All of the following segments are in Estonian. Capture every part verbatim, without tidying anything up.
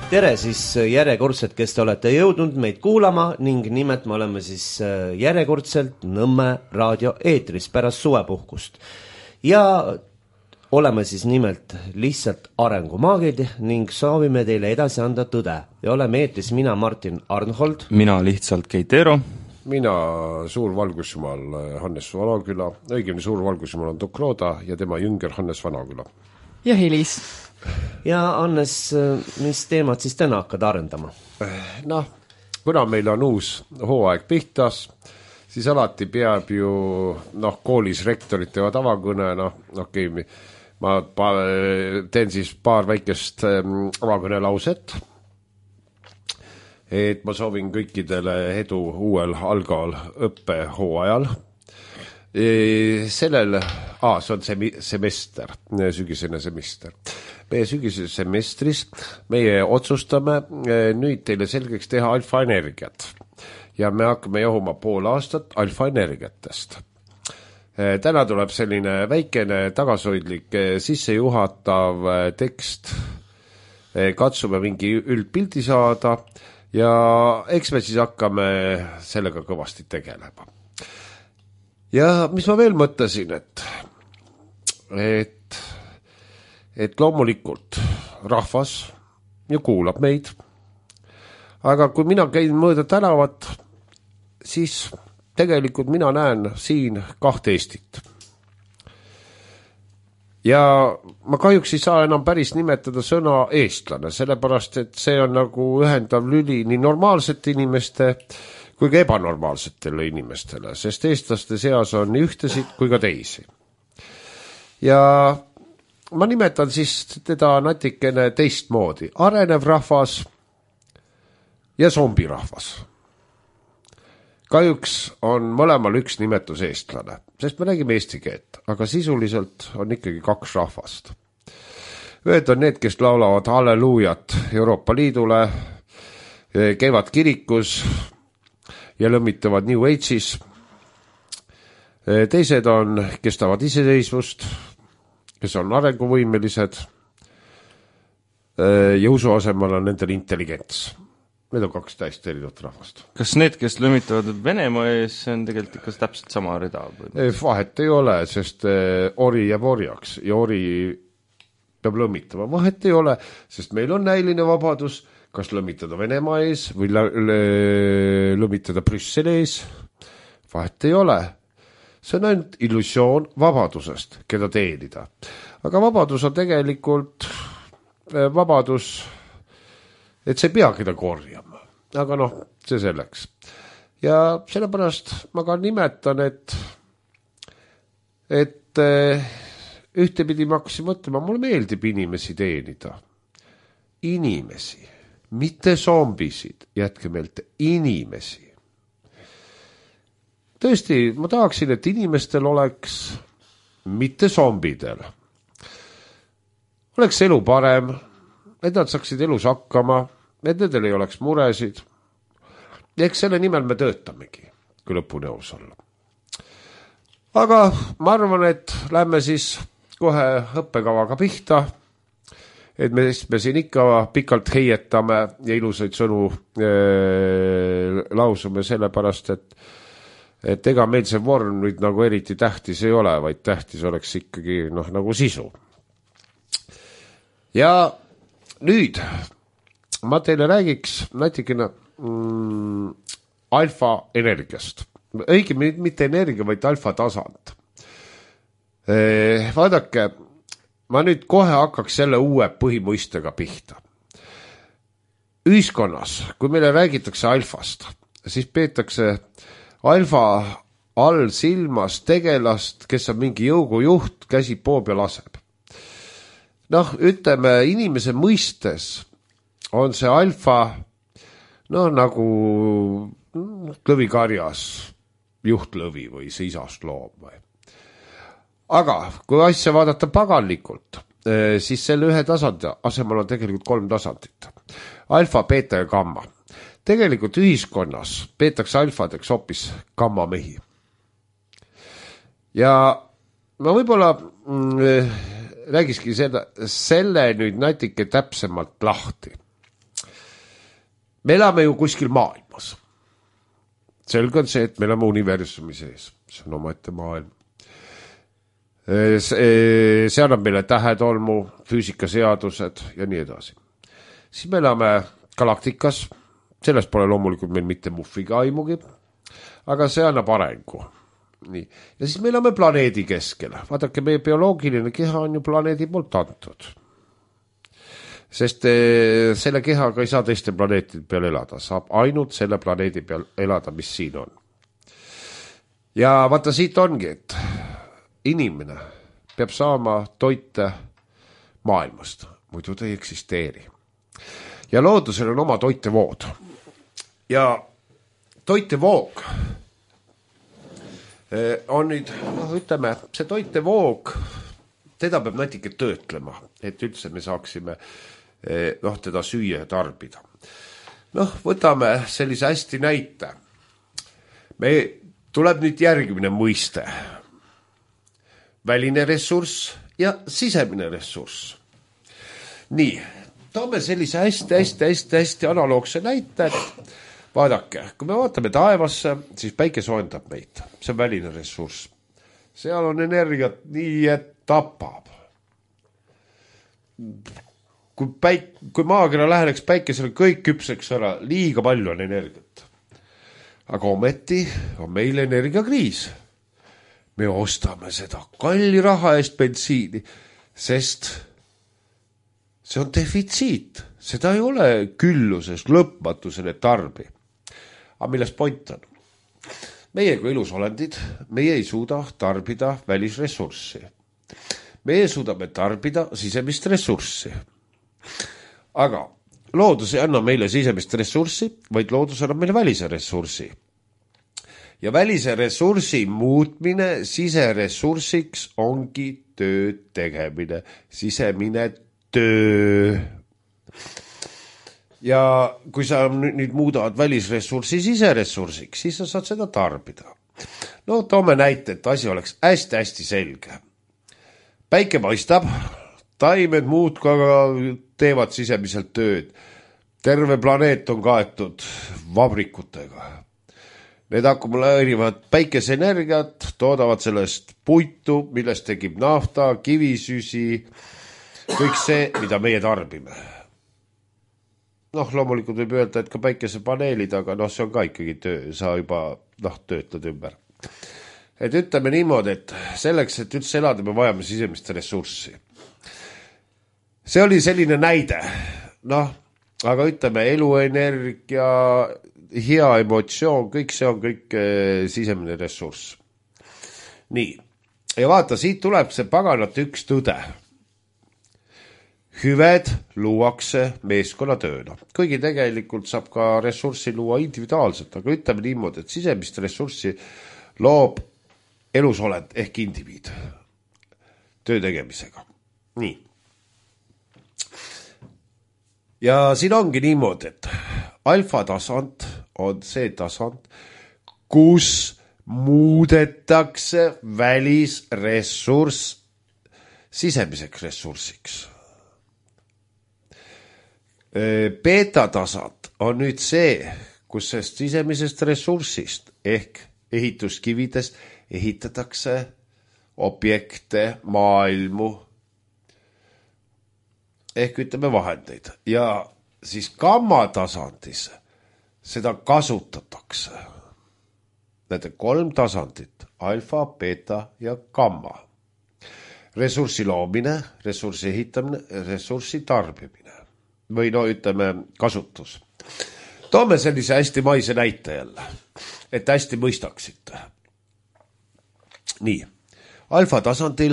tere siis järjekordselt, kes te olete jõudnud meid kuulama ning nimelt me oleme siis järjekordselt Nõmme raadio eetris pärast suvepuhkust. Ja oleme siis nimelt lihtsalt arengumaagid ning soovime teile edasi anda tõde. Ja oleme eetris mina, Martin Arnhold. Mina lihtsalt Keitero. Mina suur valgusjumal Hannes Vanaküla. Õigemini suur valgusjumal on Dokroda ja tema jünger Hannes Vanaküla. Ja Helis. Ja Hannes, mis teemad siis täna hakkad arendama? Noh, kuna meil on uus hooaeg pihtas, siis alati peab ju noh, koolis rektoritega tavakõne, noh, okei, ma teen siis paar väikest avakõne lauset, et ma soovin kõikidele edu uuel algal õppehooajal. Sellel, aa, see on semester, sügisene semester. Meie sügisene semestris meie otsustame nüüd teile selgeks teha alfaenergiat. Ja me hakkame jahuma pool aastat alfaenergiatest. Täna tuleb selline väikene tagasoidlik sissejuhatav tekst. Katsume mingi üldpildi saada ja eks me siis hakkame sellega kõvasti tegelema. Ja mis ma veel mõtlesin, et, et, et loomulikult rahvas ju kuulab meid, aga kui mina käin mööda tänavat, siis tegelikult mina näen siin kahte Eestit. Ja ma kahjuks ei saa enam päris nimetada sõna eestlane, sellepärast, et see on nagu ühendav lüli nii normaalsete inimeste kui ka ebanormaalsetele inimestele, sest eestlaste seas on nii ühtesid kui ka teisi. Ja ma nimetan siis teda natikene teistmoodi. Arenev rahvas ja zombirahvas. Kahjuks on mõlemal üks nimetus eestlane, sest me räägime eesti keelt, aga sisuliselt on ikkagi kaks rahvast. Ühed on need, kes laulavad halleluujat Euroopa Liidule, käivad kirikus ja lõmmitavad New Age'is. Teised on, kes tavad iseseisvust, kes on arenguvõimelised ja usu asemel on nendel intelligents. Need on kaks täiesti erinevat rahvast. Kas need, kes lõmitavad Venemaa ees, see on tegelikult ikka täpselt sama rida? Vahet ei ole, sest ori jääb orjaks ja ori peab lõmitama. Vahet ei ole, sest meil on näiline vabadus, kas lõmitada Venemaa ees või lõmitada Brüsseli ees. Vahet ei ole. See on ainult illusioon vabadusest, keda teenida. Aga vabadus on tegelikult vabadus, et see ei pea keda korjama. Aga noh, see selleks. Ja sellepärast ma ka nimetan, et, et ühtepidi ma hakkasin mõtlema, mulle meeldib inimesi teenida. Inimesi. Mitte zombisid, jätke meelde, inimesi. Tõesti, ma tahaksin, et inimestel oleks, mitte zombidel, oleks elu parem, et nad saaksid elus hakkama, et nendel ei oleks muresid. Ja eks selle nimel me töötamegi, kui lõpuni aus olla. Aga ma arvan, et lähme siis kohe õppekavaga pihta, et me, me siin ikka pikalt heietame ja ilusaid sõnu ee, lausume sellepärast, et, et ega meil see vorm nüüd nagu eriti tähtis ei ole, vaid tähtis oleks ikkagi noh, nagu sisu. Ja nüüd ma teile räägiks natikene mm, alfa energiast. Õige, mitte energia, vaid alfa tasand. Ee, vaadake, ma nüüd kohe hakkaks selle uue põhimõistega pihta. Ühiskonnas, kui meile räägitakse alfast, siis peetakse alfa all silmas tegelast, kes on mingi jõugu juht, käsi poob ja laseb. Noh, ütleme, inimese mõistes on see alfa noh, nagu lõvikarjas juhtlõvi või see isast loom või. Aga kui asja vaadata paganlikult, siis selle ühe tasandi asemel on tegelikult kolm tasandit. Alfa, beeta ja gamma. Tegelikult ühiskonnas peetakse alfadeks hoopis gamma mehi. Ja ma võib-olla mm, räägiski seda, selle nüüd natuke täpsemalt lahti. me elame ju kuskil maailmas. Selge on see, et me elame universumi sees. See on oma ette maailm. See, see annab meile tähetolmu, füüsikaseadused ja nii edasi. Siis me elame galaktikas, sellest pole loomulikult meil mitte muffiga aimugi, aga see annab arengu. Nii. Ja siis me elame planeedi keskel. Vaadake, meie bioloogiline keha on ju planeedi poolt antud. Sest selle kehaga ei saa teiste planeetide peal elada. Saab ainult selle planeedi peal elada, mis siin on. Ja vaata, siit ongi, et inimene peab saama toite maailmast. Muidu ta ei eksisteeri. Ja loodusel on oma toitevood. Ja toitevoog on nüüd, noh, ütleme, see toitevoog, teda peab natuke töötlema, et üldse me saaksime noh, teda süüa ja tarbida. Noh, võtame sellise hästi näite. Me tuleb nüüd järgmine mõiste. Väline ressurss ja sisemine ressurss. Nii, toome sellise hästi, hästi, hästi, hästi analoogse näite, et vaadake, kui me vaatame taevasse, siis päike soojendab meid. See on väline ressurss. Seal on energiat nii, et tapab. Kui, päik, kui maakera läheneks päikesele, kõik küpseks ära, liiga palju on energiat. Aga ometi on meil energiakriis. Me ostame seda kalli raha eest bensiini, sest see on defitsiit. Seda ei ole küllusest lõpmatusele tarbi. Aga milles point on? Meie kui elusolendid, meie ei suuda tarbida välisressurssi. Meie suudame tarbida sisemist ressurssi. Aga loodus ei anna meile sisemist ressurssi, vaid loodus annab meile välise ressurssi. Ja välise ressursi muutmine siseressursiks ongi töö tegemine, sisemine töö. Ja kui sa nüüd muudavad välisressurssi siseressursiks, siis sa saad seda tarbida. No toome näite, et asi oleks hästi-hästi selge. Päike paistab, taimed muud ka teevad sisemiselt tööd. Terve planeet on kaetud vabrikutega. Need akumuleerivad päikeseenergiat, toodavad sellest puitu, millest tegib nafta, kivisüsi, kõik see, mida meie tarbime. Noh, loomulikult võib öelda, et ka päikesepaneelid, aga noh, see on ka ikkagi töö, sa juba noh, töötled ümber. Et ütleme niimoodi, et selleks, et üldse elada, me vajame sisemist ressurssi. See oli selline näide, noh, aga ütleme, eluenergia, hea emotsioon, kõik see on kõik sisemine ressurss. Nii, ja vaata, siit tuleb see paganat üks tõde. Hüved luuakse meeskonnatööna. Kuigi tegelikult saab ka ressurssi luua individuaalselt, aga ütleme niimoodi, et sisemist ressurssi loob elusolend ehk indiviid töö tegemisega. Nii. Ja siin ongi niimoodi, et alfa tasand on see tasand, kus muudetakse välisressurss sisemiseks ressursiks. Beta tasand on nüüd see, kus sest sisemisest ressursist ehk ehituskividest ehitatakse objekte, maailmu ehk ütleme vahendeid. Ja siis gamma tasandis seda kasutatakse. Need kolm tasandit, alfa, beta ja gamma. Ressursi loomine, ressursi ehitamine, ressursi tarbimine. Või no ütleme kasutus. Toome sellise hästi maise näite jälle, et hästi mõistaksite. Nii, alfa tasandil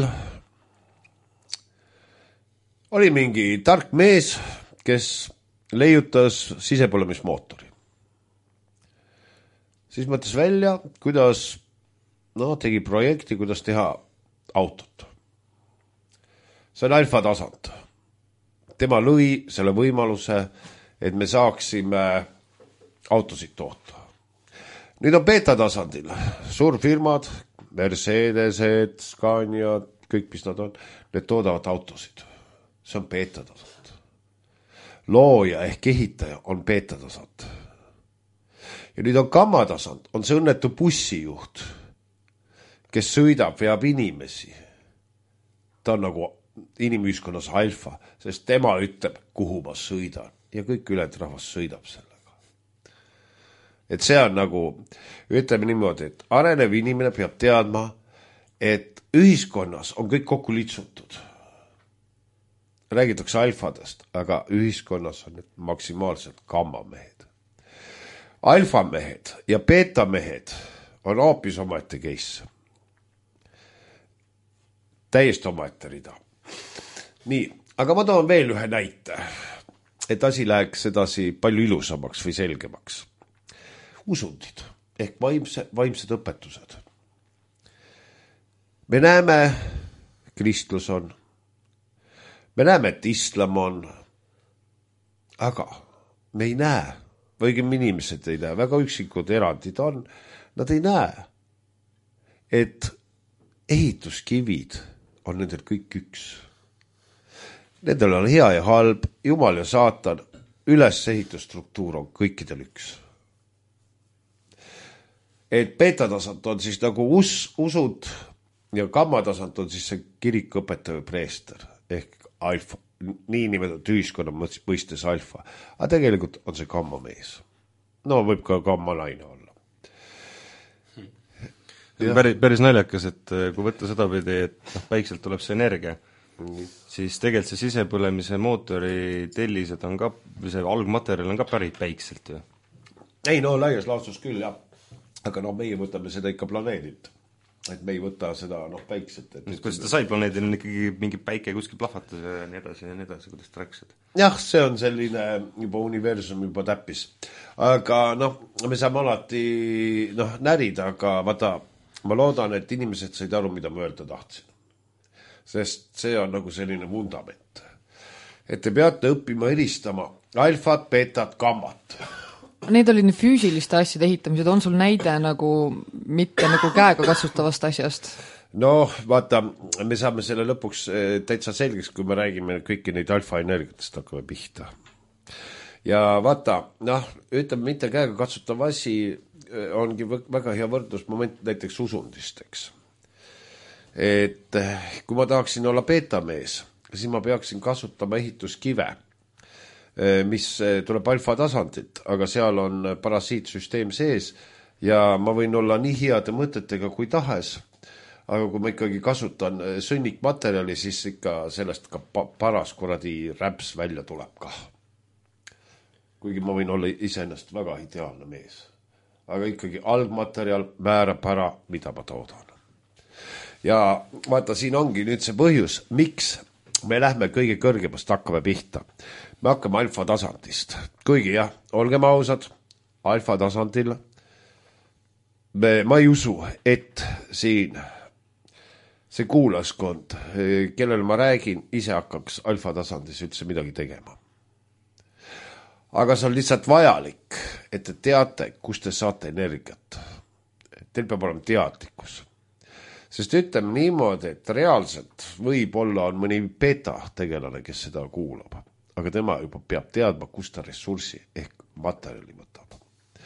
oli mingi tark mees, kes leiutas sisepõlemismootori. Siis mõtles välja, kuidas, no tegi projekti, kuidas teha autot. See on alfa tasand. Tema lõi selle võimaluse, et me saaksime autosid toota. Nüüd on beta tasandil. Suurfirmad, Mercedesed, Scania, kõik mis nad on, need toodavad autosid. See on beta tasand. looja ehk ehitaja on beetatasand. Ja nüüd on gammatasand, on see õnnetu bussijuht, kes sõidab, veab inimesi. Ta on nagu inimühiskonnas alfa, sest tema ütleb, kuhu ma sõidan ja kõik ülejäänud rahvas sõidab sellega. Et see on nagu, ütleme niimoodi, et arenev inimene peab teadma, et ühiskonnas on kõik kokku litsutud. Räägitakse alfadest, aga ühiskonnas on need maksimaalselt gammamehed. Alfamehed ja beetamehed on hoopis omaette case. Täiesti omaette rida. Nii, aga ma toon veel ühe näite, et asi läheks edasi palju ilusamaks või selgemaks. Usundid ehk vaimse, vaimsed õpetused. Me näeme, kristlus on, me näeme, et islam on, aga me ei näe, õigem inimesed ei näe, väga üksikud erandid on, nad ei näe, et ehituskivid on nendel kõik üks. Nendel on hea ja halb, jumal ja saatan, ülesehitusstruktuur on kõikidel üks. Et beetatasand on siis nagu us, usud ja gammatasand on siis see kirikõpetaja või preester ehk alfa, nii nimetatud ühiskonna mõistes alfa. Aga tegelikult on see gammamees. No võib ka gammalaine olla. Päris, päris naljakas, et kui võtta seda pidi, et noh, päikselt tuleb see energia, mm. siis tegelikult see sisepõlemise mootori tellised on ka, see algmaterjal on ka pärit päikselt ju. Ei no laias laastus küll, jah. Aga no meie võtame seda ikka planeedilt. Et me ei võta seda noh, päikselt. Et kui seda sai planeedil, on ikkagi mingi päike kuskil plahvatas ja nii edasi ja nii edasi, kuidas ta rääksid. Jah, see on selline juba universum juba täppis. Aga noh, me saame alati noh, närida, aga vaata, ma loodan, et inimesed said aru, mida ma öelda tahtsin. Sest see on nagu selline vundament. Et te peate õppima eristama alfat, beetat, gammat. Need olid nüüd füüsiliste asjade ehitamised, on sul näide nagu mitte nagu käega katsutavast asjast? No vaata, me saame selle lõpuks täitsa selgeks, kui me räägime kõiki neid alfa-energiatest hakkame pihta. Ja vaata, noh, ütleme mitte käega katsutav asi ongi väga hea võrdlusmoment näiteks usundisteks. Et kui ma tahaksin olla beetamees, siis ma peaksin kasutama ehituskive, mis tuleb alfa tasandit, aga seal on parasiitsüsteem sees ja ma võin olla nii heade mõtetega kui tahes, aga kui ma ikkagi kasutan sõnnikmaterjali, siis ikka sellest ka paras kuradi räps välja tuleb ka. Kuigi ma võin olla iseennast väga ideaalne mees, aga ikkagi algmaterjal määrab ära, mida ma toodan. Ja vaata, siin ongi nüüd see põhjus, miks me lähme kõige kõrgemast hakkame pihta. Me hakkame alfa tasandist. Kuigi jah, olgem ausad, alfa tasandil me, ma ei usu, et siin see kuulaskond, kellel ma räägin, ise hakkaks alfa tasandis üldse midagi tegema. Aga see on lihtsalt vajalik, et te teate, kus te saate energiat. Teil peab olema teadlikkus. Sest ütleme niimoodi, et reaalselt võib olla on mõni beta tegelane, kes seda kuulab. Aga tema juba peab teadma, kus ta ressursi ehk materjali võtab.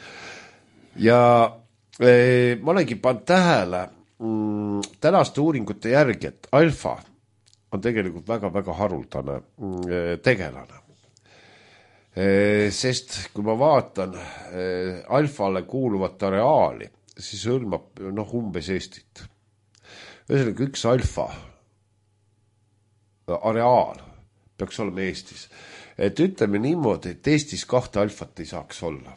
Ja e, ma olengi pannud tähele mm, tänaste uuringute järgi, et alfa on tegelikult väga-väga haruldane mm, tegelane. E, sest kui ma vaatan e, alfale kuuluvat areaali, siis hõlmab noh, umbes Eestit. Ühesõnaga üks alfa areaal peaks olema Eestis. Et ütleme niimoodi, et Eestis kahte alfat ei saaks olla.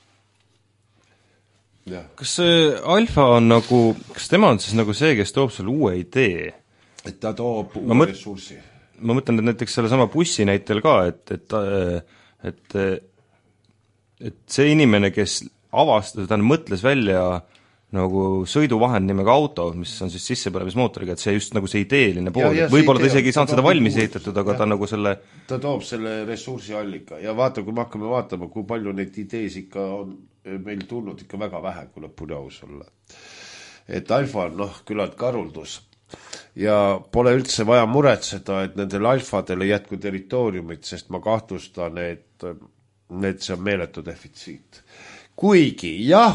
Ja. Kas see alfa on nagu, kas tema on siis nagu see, kes toob selle uue idee? Et ta toob uue mõt, ressursi. Ma mõtlen, et näiteks selle sama bussi näitel ka, et, et, et, et see inimene, kes avastas, ta mõtles välja nagu sõiduvahend nimega auto, mis on siis sissepõlemismootoriga, et see just nagu see ideeline pool, võib-olla ta isegi ei saanud seda valmis ehitatud, aga ja. ta nagu selle ta toob selle ressursi allika ja vaata, kui me hakkame vaatama, kui palju neid idees ikka on meil tulnud ikka väga vähe, kui lõpuni aus olla. Et alfa on noh, küllalt karuldus ja pole üldse vaja muretseda, et nendele alfadele jätku territooriumit, sest ma kahtlustan, et, et see on meeletu defitsiit. Kuigi jah,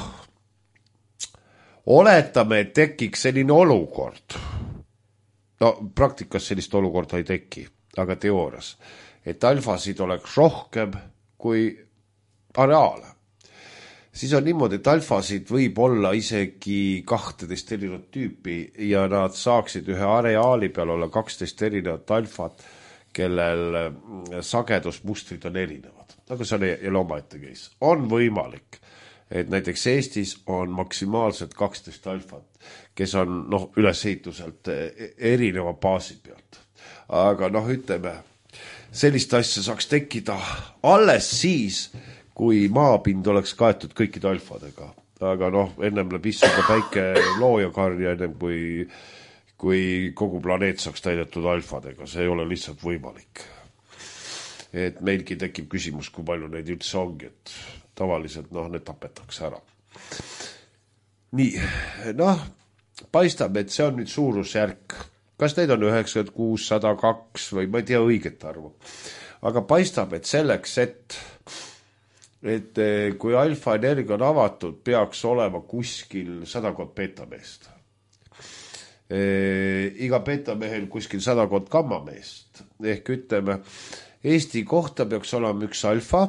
oletame, et tekiks selline olukord, no praktikas sellist olukorda ei teki, aga teoorias, et alfasid oleks rohkem kui areaale. Siis on niimoodi, et alfasid võib olla isegi kahteteist erinevat tüüpi ja nad saaksid ühe areaali peal olla kaksteist erinevat alfat, kellel sagedusmustrid on erinevad. Aga see on jälle omaette case. On võimalik, et näiteks Eestis on maksimaalselt kaksteist alfat, kes on noh, ülesehituselt erineva baasi pealt. Aga noh, ütleme, sellist asja saaks tekkida alles siis, kui maapind oleks kaetud kõikide alfadega. Aga noh, ennem läheb issuda päike loojakarja, ennem kui, kui kogu planeet saaks täidetud alfadega. See ei ole lihtsalt võimalik. Et meilgi tekib küsimus, kui palju neid üldse ongi, et tavaliselt noh, need tapetakse ära. Nii, noh, paistab, et see on nüüd suurusjärk. Kas neid on üheksakümmend kuus, sada kaks või ma ei tea õiget arvu. Aga paistab, et selleks, et et kui alfa energia on avatud, peaks olema kuskil sadakond betameest. E, iga betamehel kuskil sadakond gammameest. Ehk ütleme, Eesti kohta peaks olema üks alfa,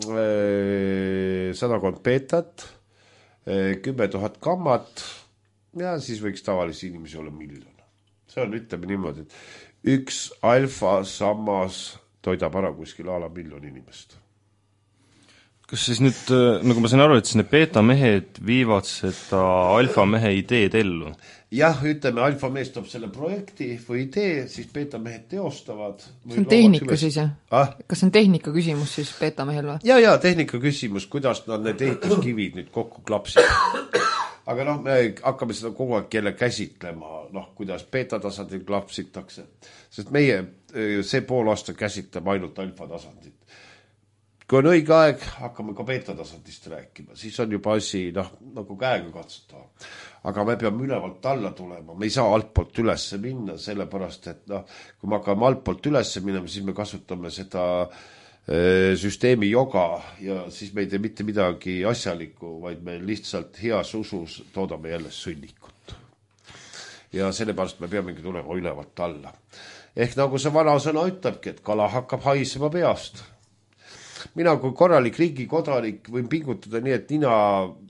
e, sadakond betat, e, kümme tuhat gammat ja siis võiks tavalisi inimesi olla miljon. See on, ütleme niimoodi, et üks alfa sammas toidab ära kuskil ala miljon inimest. Kas siis nüüd, nagu ma sain aru, et siis need beta-mehed viivad seda alfa-mehe ideed ellu? Jah, ütleme, alfa-mees toob selle projekti või idee, siis beta-mehed teostavad. See on tehnika siis, jah? Ah? Kas see on tehnika küsimus siis beta-mehel või? Ja, ja, tehnika küsimus, kuidas nad need ehituskivid nüüd kokku klapsid. Aga noh, me hakkame seda kogu aeg jälle käsitlema, noh, kuidas beta-tasandil klapsitakse. Sest meie see pool aasta käsitleb ainult alfa-tasandit. Kui on õige aeg, hakkame ka beta-tasandist rääkima, siis on juba asi noh, nagu käega katsuta. Aga me peame ülevalt alla tulema, me ei saa altpoolt ülesse minna, sellepärast, et noh, kui me hakkame altpoolt ülesse minema, siis me kasutame seda e, süsteemi joga ja siis me ei tee mitte midagi asjalikku, vaid me lihtsalt heas usus toodame jälle sõnnikut. Ja sellepärast me peamegi tulema ülevalt alla. Ehk nagu see vana sõna ütlebki, et kala hakkab haisema peast. Mina kui korralik riigi kodanik võin pingutada nii, et nina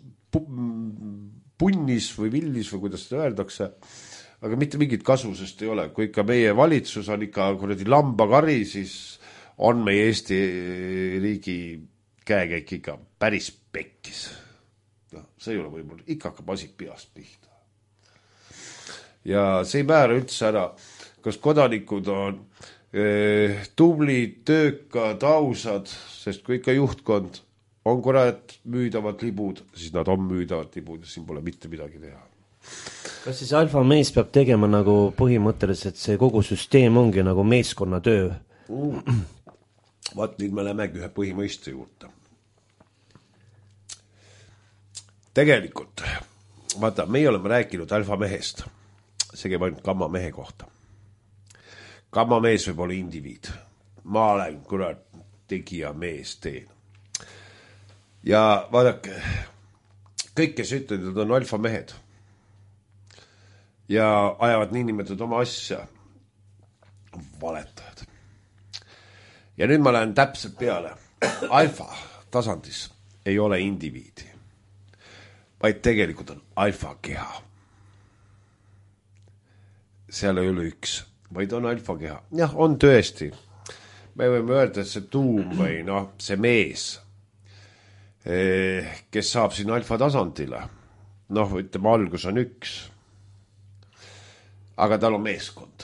punnis või villis või kuidas seda öeldakse, aga mitte mingit kasu, sest ei ole. Kui ikka meie valitsus on ikka kuradi lambakari, siis on meie Eesti riigi käekäik ikka päris pekkis. No, see ei ole võimalik, ikka hakkab asi peast pihta. Ja see ei määra üldse ära, kas kodanikud on tublid, töökad, ausad, sest kui ikka juhtkond on kurat müüdavad libud, siis nad on müüdavad libud ja siin pole mitte midagi teha. Kas siis alfa mees peab tegema nagu põhimõtteliselt see kogu süsteem ongi nagu meeskonna töö? Mm. Vaat nüüd me lähemegi ühe põhimõiste juurde. Tegelikult, vaata, meie oleme rääkinud alfa mehest, see käib ainult gamma mehe kohta. Gamma mees võib olla indiviid. Ma olen kurat tegija mees teen. Ja vaadake, kõik, kes ütlevad, et on alfa mehed ja ajavad niinimetatud oma asja, valetajad. Ja nüüd ma lähen täpselt peale. Alfa tasandis ei ole indiviidi, vaid tegelikult on alfa keha. Seal ei ole üks, vaid on alfa keha. Jah, on tõesti. Me võime öelda, et see tuum või noh, see mees, kes saab siin alfa tasandile, noh, ütleme, algus on üks, aga tal on meeskond.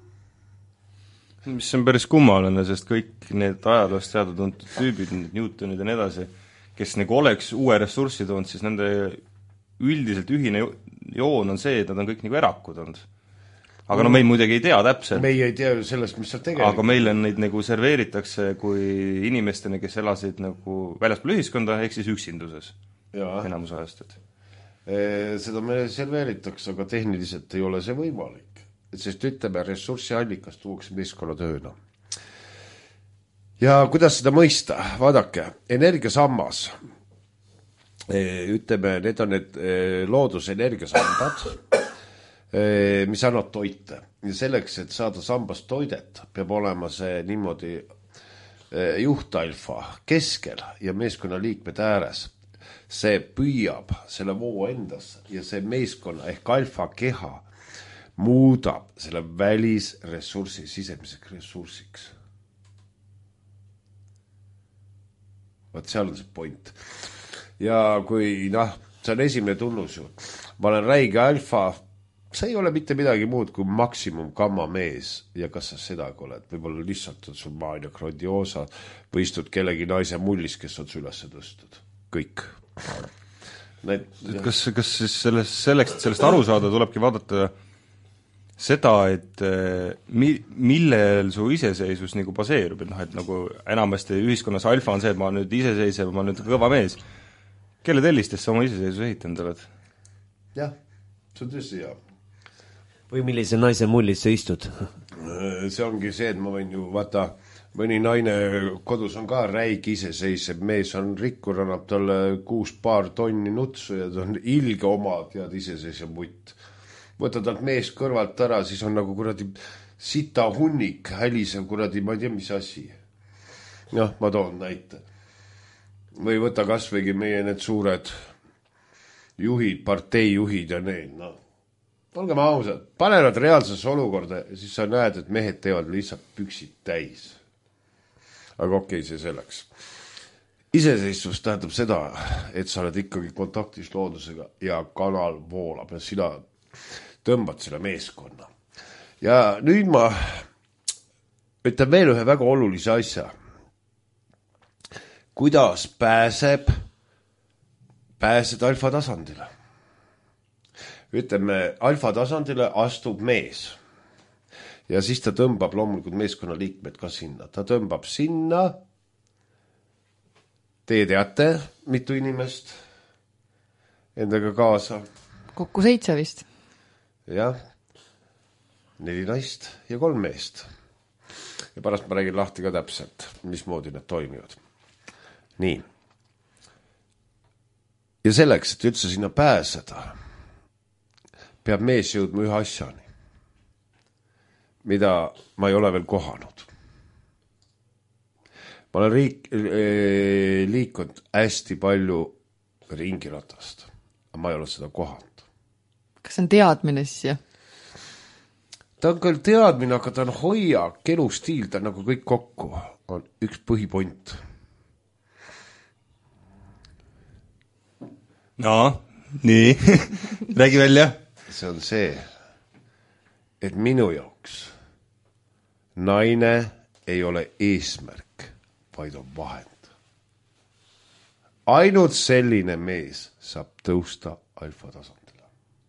Mis on päris kummaline, sest kõik need ajaloost teada tuntud tüübid, Newtonid ja nii edasi, kes nagu oleks uue ressurssi toonud, siis nende üldiselt ühine joon on see, et nad on kõik nagu erakud olnud. Aga no me muidugi ei tea täpselt. Me ei tea sellest, mis seal tegelikult. Aga meile neid nagu serveeritakse kui inimestena, kes elasid nagu väljaspool ühiskonda, ehk siis üksinduses. Ja. Enamus ajast. E, seda me serveeritakse, aga tehniliselt ei ole see võimalik. sest ütleme, ressursiallikas tuuakse meeskonnatööna. Ja kuidas seda mõista? Vaadake, energiasammas, ütleme, need on need loodusenergiasambad, mis annavad toite. Ja selleks, et saada sambast toidet, peab olema see niimoodi juhtalfa keskel ja meeskonna liikmed ääres. See püüab selle voo endas ja see meeskonna ehk alfa keha muudab selle välisressursi sisemiseks ressursiks. Vaat seal on see point. Ja kui, noh, see on esimene tunnus ju. Ma olen räige alfa, see ei ole mitte midagi muud kui maksimum gamma mees. Ja kas sa seda kui oled? Võib-olla lihtsalt on sul maania grandiosa või istud kellegi naise mullis, kes on üles tõstud. Kõik. Need, kas, kas siis sellest, selleks, et sellest aru saada, tulebki vaadata seda, et mi, millel su iseseisvus nagu baseerub, et, noh, et nagu enamasti ühiskonnas alfa on see, et ma olen nüüd iseseisev, ma olen nüüd kõva mees. Kelle tellistest sa oma iseseisvus ehitanud oled? Jah, see on tõesti hea. Või millise naise mullis sa istud? See ongi see, et ma võin ju, vaata, mõni naine kodus on ka räig iseseisev mees, on rikkur, annab talle kuus paar tonni nutsu ja ta on ilge oma tead iseseisev mutt. Võta talt mees kõrvalt ära, siis on nagu kuradi sita hunnik, hälisev kuradi, ma ei tea, mis asi. Jah, ma toon näite. Või võta kasvõigi meie need suured juhid, parteijuhid ja need, noh. Olgem ausad, pane nad reaalsesse olukorda ja siis sa näed, et mehed teevad lihtsalt püksid täis. Aga okei, see selleks. Iseseisvus tähendab seda, et sa oled ikkagi kontaktis loodusega ja kanal voolab ja sina tõmbad selle meeskonna. Ja nüüd ma ütlen veel ühe väga olulise asja. Kuidas pääseb pääsed alfa tasandile? Ütleme, alfa tasandile astub mees. Ja siis ta tõmbab loomulikult meeskonna liikmed ka sinna. Ta tõmbab sinna, teie teate, mitu inimest endaga kaasa. Kokku seitse vist. Jah, neli naist ja kolm meest. Ja pärast ma räägin lahti ka täpselt, mismoodi need toimivad. Nii. Ja selleks, et üldse sinna pääseda, peab mees jõudma ühe asjani, mida ma ei ole veel kohanud. Ma olen riik, liikunud hästi palju ringiratast, aga ma ei ole seda kohanud. Kas see on teadmine siis, jah? Ta on küll teadmine, aga ta on hoiak, elustiil, ta nagu kõik kokku on üks põhipoint. No, nii, räägi välja. See on see, et minu jaoks naine ei ole eesmärk, vaid on vahend. Ainult selline mees saab tõusta alfa tasandile.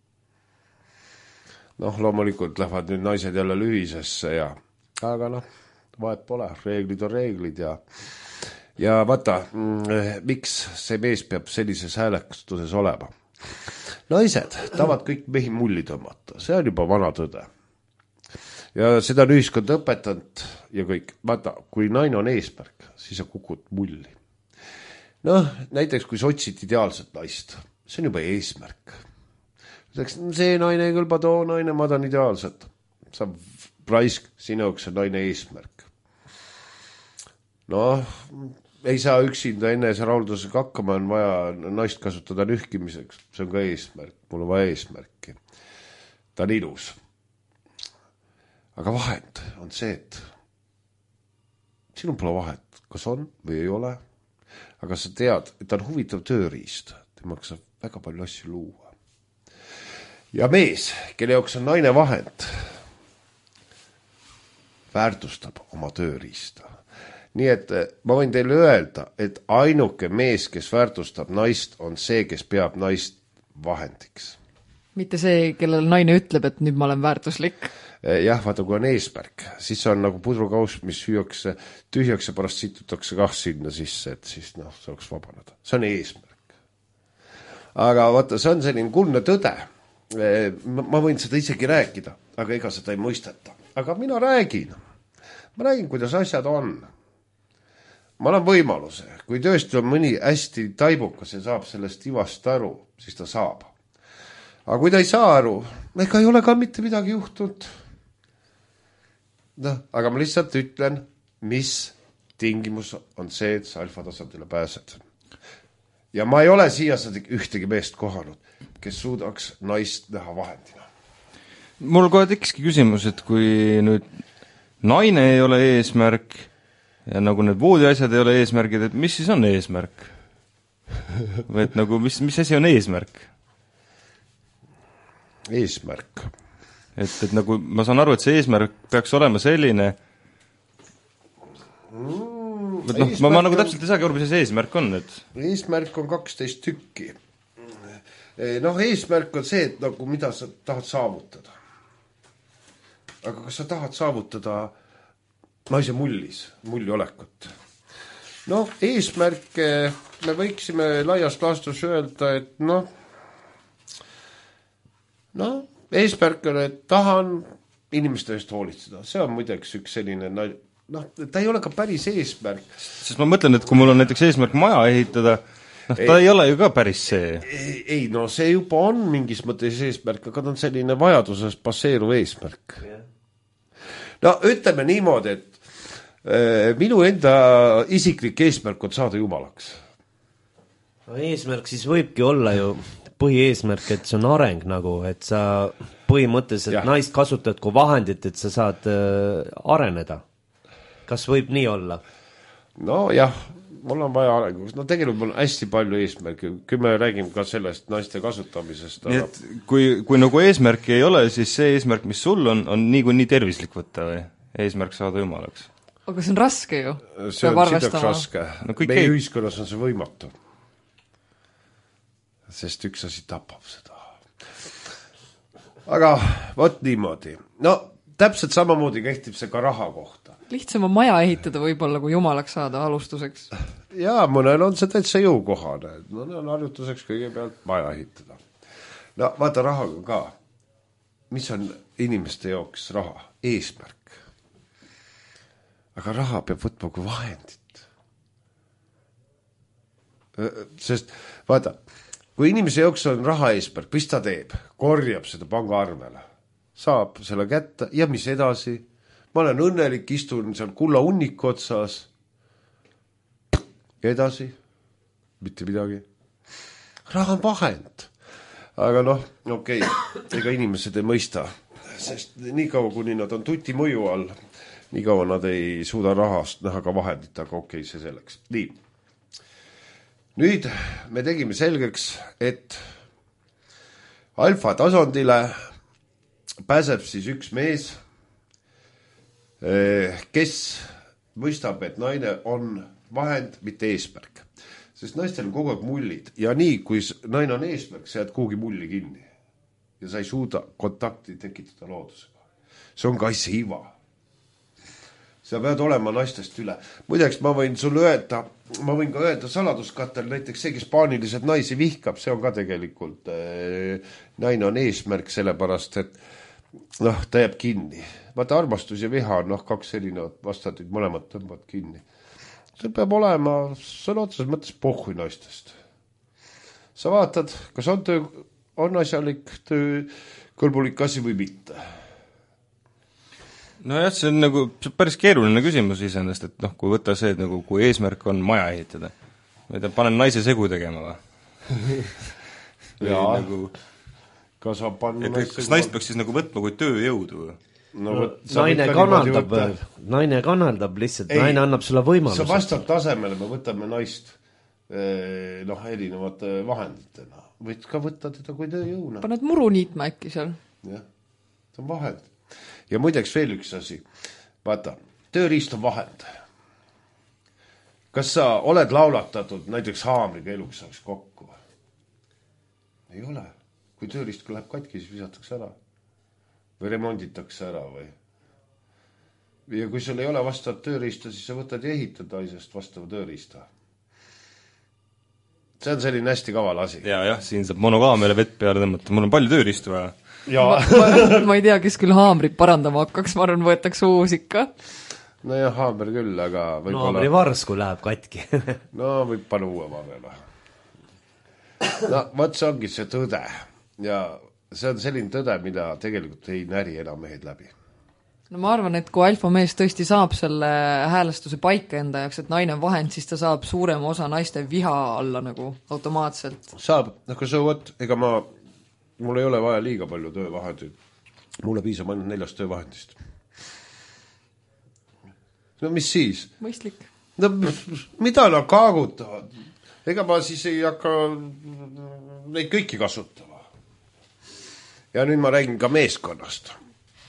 Noh, loomulikult lähevad nüüd naised jälle lühisesse ja, aga noh, vahet pole, reeglid on reeglid ja ja vaata, miks see mees peab sellises häälestuses olema. Naised tavad kõik mehi mulli tõmmata, see on juba vana tõde. Ja seda on ühiskond õpetanud ja kõik. Vaata, kui naine on eesmärk, siis sa kukud mulli. Noh, näiteks kui sa otsid ideaalset naist, see on juba eesmärk. Ütleks, see naine ei kõlba too naine, ma tahan ideaalset. Sa raisk, sinu jaoks on naine eesmärk. Noh, ei saa üksinda enese rahuldusega hakkama, on vaja naist kasutada nühkimiseks. See on ka eesmärk, mul on vaja eesmärki. Ta on ilus. Aga vahend on see, et sinul pole vahet, kas on või ei ole. Aga sa tead, et ta on huvitav tööriist. Temaga saab väga palju asju luua. Ja mees, kelle jaoks on naine vahend, väärtustab oma tööriista. Nii et ma võin teile öelda, et ainuke mees, kes väärtustab naist, on see, kes peab naist vahendiks. Mitte see, kellel naine ütleb, et nüüd ma olen väärtuslik. Jah, vaata, kui on eesmärk, siis on nagu pudrukaus, mis hüüakse tühjaks ja pärast situtakse kah sinna sisse, et siis noh, saaks vabaneda. See on eesmärk. Aga vaata, see on selline kuldne tõde. Ma võin seda isegi rääkida. aga ega seda ei mõisteta. Aga mina räägin, ma räägin, kuidas asjad on. Ma olen võimaluse, kui tõesti on mõni hästi taibukas ja saab sellest ivast aru, siis ta saab. Aga kui ta ei saa aru, ega ei ole ka mitte midagi juhtunud. No, aga ma lihtsalt ütlen, mis tingimus on see, et sa alfa tasandile pääsed. Ja ma ei ole siia ühtegi meest kohanud, kes suudaks naist näha vahendina. Mul kohe tekkiski küsimus, et kui nüüd naine ei ole eesmärk ja nagu need voodi asjad ei ole eesmärgid, et mis siis on eesmärk? Või et nagu, mis, mis asi on eesmärk? Eesmärk. Et, et nagu ma saan aru, et see eesmärk peaks olema selline mm, et noh, ma, ma nagu täpselt ei saagi aru, mis see eesmärk on, et eesmärk on kaksteist tükki. Noh, eesmärk on see, et nagu mida sa tahad saavutada. Aga kas sa tahad saavutada naise mullis, mulli olekut? No, eesmärk me võiksime laias laastus öelda, et noh, no, eesmärk on, et tahan inimeste eest hoolitseda. See on muideks üks selline, noh, ta ei ole ka päris eesmärk. Sest ma mõtlen, et kui mul on näiteks eesmärk maja ehitada, noh, ta ei, ei ole ju ka päris see. Ei, ei, no see juba on mingis mõttes eesmärk, aga ta on selline vajaduses passeeruv eesmärk. Yeah. No ütleme niimoodi, et äh, minu enda isiklik eesmärk on saada jumalaks. No eesmärk siis võibki olla ju põhieesmärk, et see on areng nagu, et sa põhimõtteliselt ja. Naist kasutad kui vahendit, et sa saad äh, areneda. Kas võib nii olla? No jah, mul on vaja arenguks. No tegelikult mul on hästi palju eesmärki, kui me räägime ka sellest naiste kasutamisest. Nii et kui, kui nagu eesmärki ei ole, siis see eesmärk, mis sul on, on nii kui nii tervislik võtta või? Eesmärk saada jumalaks. Aga see on raske ju. See on sidaks raske. No, meie ei... ühiskonnas on see võimatu. Sest üks asi tapab seda. Aga võt niimoodi. No, täpselt samamoodi kehtib see ka raha kohta. Lihtsam on maja ehitada võib-olla, kui jumalaks saada alustuseks. Jaa, mõnel on see täitsa jõukohane. Mõnel on harjutuseks kõigepealt maja ehitada. No, vaata rahaga ka. Mis on inimeste jaoks raha? Eesmärk. Aga raha peab võtma kui vahendit. Sest, vaata, kui inimese jaoks on raha eesmärk, mis ta teeb? Korjab seda pangaarvele. Saab selle kätte ja mis edasi? Ma olen õnnelik, istun seal kulla hunniku otsas. Ja edasi? Mitte midagi. Raha on vahend. Aga noh, okei, okay, ega inimesed ei mõista. Sest nii kaua, kuni nad on tuti mõju all, nii kaua nad ei suuda rahast näha ka vahendit, aga okei, okay, see selleks. Nii. Nüüd me tegime selgeks, et alfa tasandile pääseb siis üks mees, kes mõistab, et naine on vahend, mitte eesmärk. Sest naistel on kogu aeg mullid ja nii, kui naine on eesmärk, sa jääd kuhugi mulli kinni ja sa ei suuda kontakti tekitada loodusega. See on ka asja iva. Sa pead olema naistest üle. Muideks ma võin sulle öelda, ma võin ka öelda saladuskattel, näiteks see, kes paaniliselt naisi vihkab, see on ka tegelikult äh, naine on eesmärk sellepärast, et noh, ta jääb kinni. Vaata, armastus ja viha on noh, kaks erinevat vastatid, mõlemad tõmbavad kinni. See peab olema sõna otseses mõttes pohhui naistest. Sa vaatad, kas on, töö, on asjalik töö kõlbulik asi või mitte. No jah, see on nagu see on päris keeruline küsimus iseenesest, et noh, kui võtta see, et nagu kui eesmärk on maja ehitada, ma ei tea, panen naise segu tegema või? Jaa, nagu, kas, et, kas naist peaks siis nagu võtma kui tööjõudu või? No, võt, naine kannaldab, naine kannaldab lihtsalt, ei, naine annab sulle võimaluse. Sa vastad tasemele, me võtame naist noh, erinevate vahenditena. Võid ka võtta teda kui tööjõuna. Paned muru niitma äkki seal. Jah, see on vahend. Ja muideks veel üks asi. Vaata, tööriist on vahend. Kas sa oled laulatatud näiteks haamriga eluks saaks kokku? Ei ole. Kui tööriist läheb katki, siis visatakse ära. Või remonditakse ära või. Ja kui sul ei ole vastavat tööriista, siis sa võtad ja ehitad naisest vastava tööriista. See on selline hästi kaval asi. Ja, jah, siin saab monokaamele vett peale tõmmata. Mul on palju tööriistu vaja. Jaa. ma, ma, ma ei tea, kes küll haamrit parandama hakkaks, ma arvan, võetakse uus ikka. no jah, haamer küll, aga võib-olla... haamri varsku läheb katki. no võib panna uue varela. no võt see ongi see tõde ja see on selline tõde, mida tegelikult ei näri enam mehed läbi. No ma arvan, et kui alfamees tõesti saab selle häälestuse paika enda jaoks, et naine on vahend, siis ta saab suurema osa naiste viha alla nagu automaatselt. Saab, aga so what, ega ma, mul ei ole vaja liiga palju töövahendeid. Mulle piisab ainult neljast töövahendist. No mis siis? Mõistlik. No mida nad kaagutavad? Ega ma siis ei hakka neid kõiki kasutama. Ja nüüd ma räägin ka meeskonnast.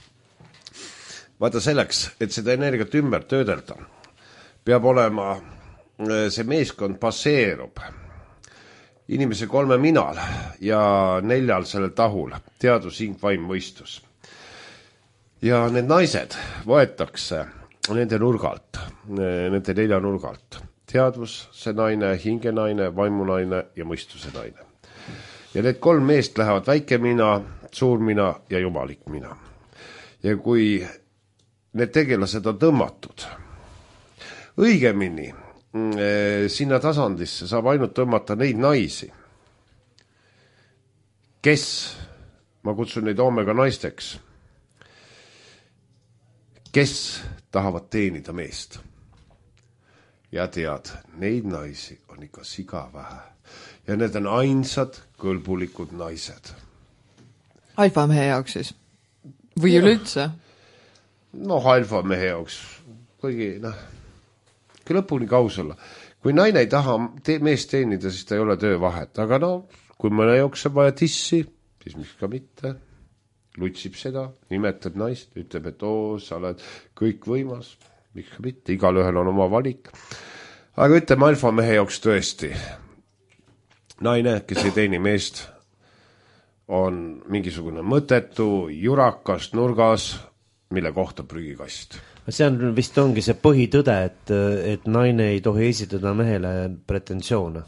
Vaata selleks, et seda energiat ümber töödelda, peab olema, see meeskond baseerub inimese kolme minal ja neljal sellel tahul, teadus, hing, vaim, mõistus. Ja need naised võetakse nende nurgalt, nende nelja nurgalt. Teadvus, see naine, hingenaine, vaimunaine ja mõistuse naine. Ja need kolm meest lähevad väike mina, suur mina ja jumalik mina. Ja kui need tegelased on tõmmatud. Õigemini, sinna tasandisse saab ainult tõmmata neid naisi, kes, ma kutsun neid omega naisteks, kes tahavad teenida meest. Ja tead, neid naisi on ikka siga vähe. Ja need on ainsad kõlbulikud naised. Alfamehe jaoks siis? Või üleüldse? No alfa mehe jaoks, kuigi noh, kui lõpuni kaus olla. Kui naine ei taha te meest teenida, siis ta ei ole töövahet. Aga no, kui mõne jaoks on vaja tissi, siis miks ka mitte. Lutsib seda, nimetab naist, ütleb, et oo, sa oled kõik võimas. Miks ka mitte, igal ühel on oma valik. Aga ütleme alfa mehe jaoks tõesti. Naine, kes ei teeni meest, on mingisugune mõtetu, jurakas, nurgas, mille kohta prügikast. See on vist ongi see põhitõde, et, et naine ei tohi esitada mehele pretensioone.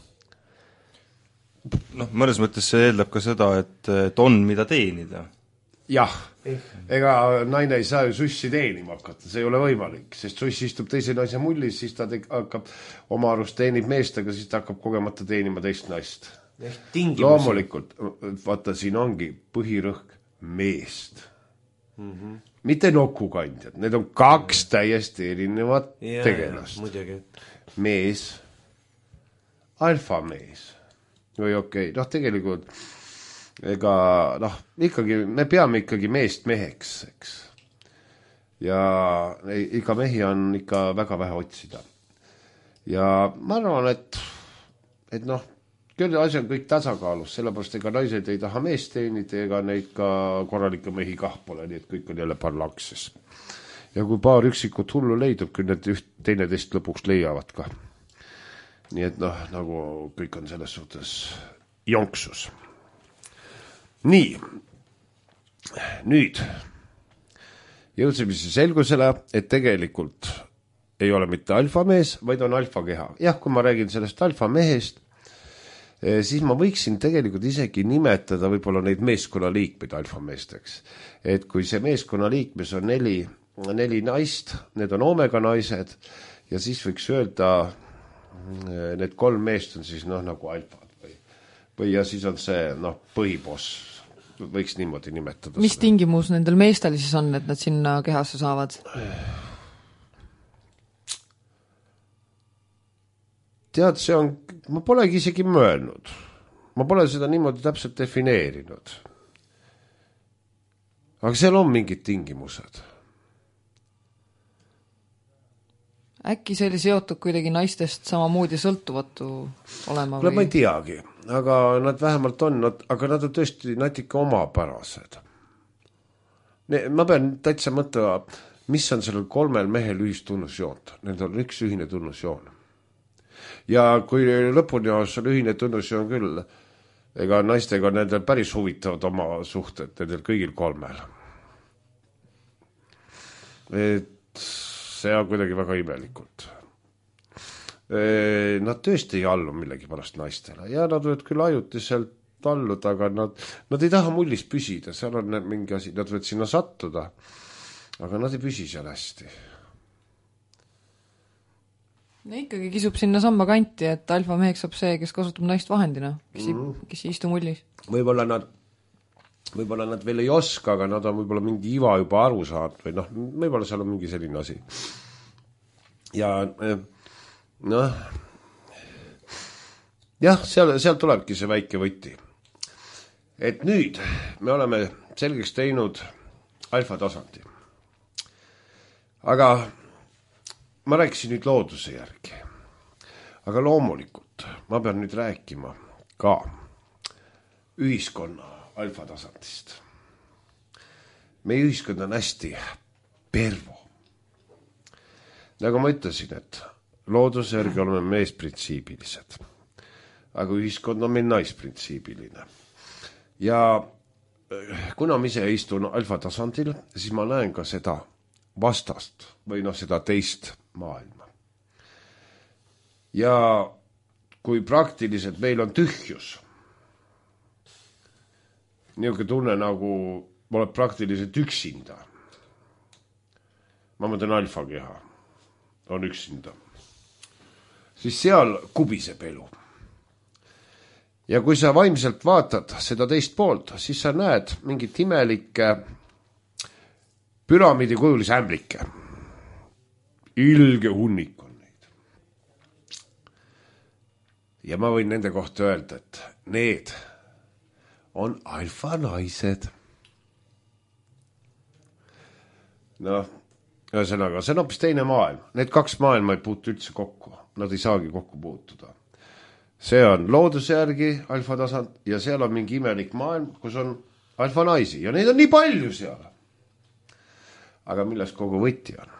noh, mõnes mõttes see eeldab ka seda, et, et on mida teenida. Jah, ega naine ei saa ju sussi teenima hakata, see ei ole võimalik, sest suss istub teise naise mullis, siis ta te hakkab oma arust teenib meest, aga siis ta hakkab kogemata teenima teist naist. Loomulikult, vaata siin ongi põhirõhk meest. Mm-hmm. Mitte nokukandjad, need on kaks täiesti erinevat ja, tegelast. Ja, mees, alfamees. või okei, okay. noh tegelikult ega noh, ikkagi me peame ikkagi meest meheks, eks. Ja iga mehi on ikka väga vähe otsida. Ja ma arvan, et et noh, küll asi on kõik tasakaalus, sellepärast ega naised ei taha meest teenida, ega neid ka korralikke mehi kah pole, nii et kõik on jälle parlankses. Ja kui paar üksikut hullu leidub, küll need üht, teine teist lõpuks leiavad ka. Nii et noh, nagu kõik on selles suhtes jonksus. Nii, nüüd jõudsime siis selgusele, et tegelikult ei ole mitte alfamees, vaid on alfakeha. Jah, kui ma räägin sellest alfamehest, siis ma võiksin tegelikult isegi nimetada võib-olla neid meeskonnaliikmeid alfameesteks. Et kui see meeskonnaliikmes on neli, neli naist, need on omega naised, ja siis võiks öelda, need kolm meest on siis noh, nagu alfad. Või, või ja siis on see noh, põhiboss, võiks niimoodi nimetada. Mis seda. Tingimus nendel meestel siis on, et nad sinna kehasse saavad? Tead, see on, ma polegi isegi mõelnud. Ma pole seda niimoodi täpselt defineerinud. Aga seal on mingid tingimused. Äkki see oli seotud kuidagi naistest samamoodi sõltuvatu olema? Või? Ma ei teagi, aga nad vähemalt on, nad, aga nad on tõesti natuke omapärased. Ma pean täitsa mõtlema, mis on sellel kolmel mehel ühistunnusjoont. Need on üks ühine tunnusjoon. Ja kui lõpuni on ühine tunnusjoon küll, ega naistega nendel päris huvitavad oma suhted, nendel kõigil kolmel. Et see on kuidagi väga imelikult. Nad tõesti ei allu millegi pärast naistele ja nad võivad küll ajutiselt talluda, aga nad, nad ei taha mullis püsida, seal on mingi asi, nad võivad sinna sattuda, aga nad ei püsi seal hästi. No ikkagi kisub sinna samba kanti, et alfameheks saab see, kes kasutab naist vahendina, kes, mm -hmm. kes ei istu mullis. Võib-olla nad, võib-olla nad veel ei oska, aga nad on võib-olla mingi iva juba aru saanud või noh, võib-olla seal on mingi selline asi. Ja noh, jah, seal, seal tulebki see väike võti. Et nüüd me oleme selgeks teinud alfa tasandi. Aga ma rääkisin nüüd looduse järgi. Aga loomulikult ma pean nüüd rääkima ka ühiskonna alfa tasandist. Meie ühiskond on hästi pervo. Nagu ma ütlesin, et looduse järgi oleme meesprintsiibilised. Aga ühiskond on meil naisprintsiibiline. Ja kuna ma ise istun alfa tasandil, siis ma näen ka seda vastast või noh, seda teist maailma. Ja kui praktiliselt meil on tühjus, niisugune tunne nagu ma olen praktiliselt üksinda. Ma mõtlen alfakeha on üksinda. Siis seal kubiseb elu. Ja kui sa vaimselt vaatad seda teist poolt, siis sa näed mingit imelikke püramiidi kujulis ämblikke. Ilge hunnik on neid. Ja ma võin nende kohta öelda, et need on alfa naised. Noh, ühesõnaga, see on hoopis teine maailm. Need kaks maailma ei puutu üldse kokku. Nad ei saagi kokku puutuda. See on looduse järgi alfa tasand ja seal on mingi imelik maailm, kus on alfa naisi ja neid on nii palju seal. Aga milles kogu võti on?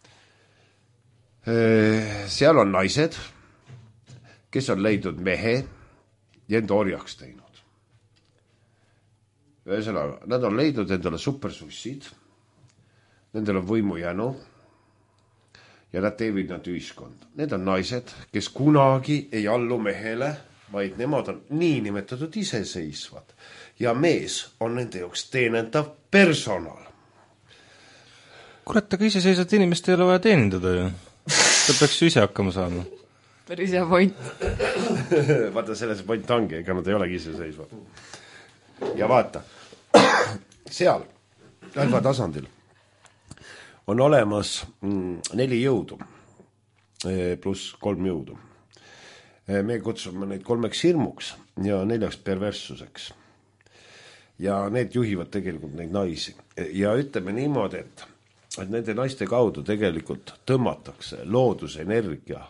Seal on naised, kes on leidnud mehe ja enda orjaks teinud. Ühesõnaga, nad on leidnud endale supersussid, nendel on võimu jänu ja nad teevad nad ühiskond. Need on naised, kes kunagi ei allu mehele, vaid nemad on nii nimetatud iseseisvad ja mees on nende joks teenendav personal. Kurat, aga iseseisvat inimest ei ole vaja teenindada ju. Ta peaks ju ise hakkama saama. Päris hea point. Vaata, selles point ongi, ega nad ei olegi iseseisvad. Ja vaata, seal, alfa tasandil, on olemas neli jõudu, pluss kolm jõudu. Me kutsume neid kolmeks hirmuks ja neljaks perverssuseks. Ja need juhivad tegelikult neid naisi. Ja ütleme niimoodi, et, et nende naiste kaudu tegelikult tõmmatakse loodusenergia,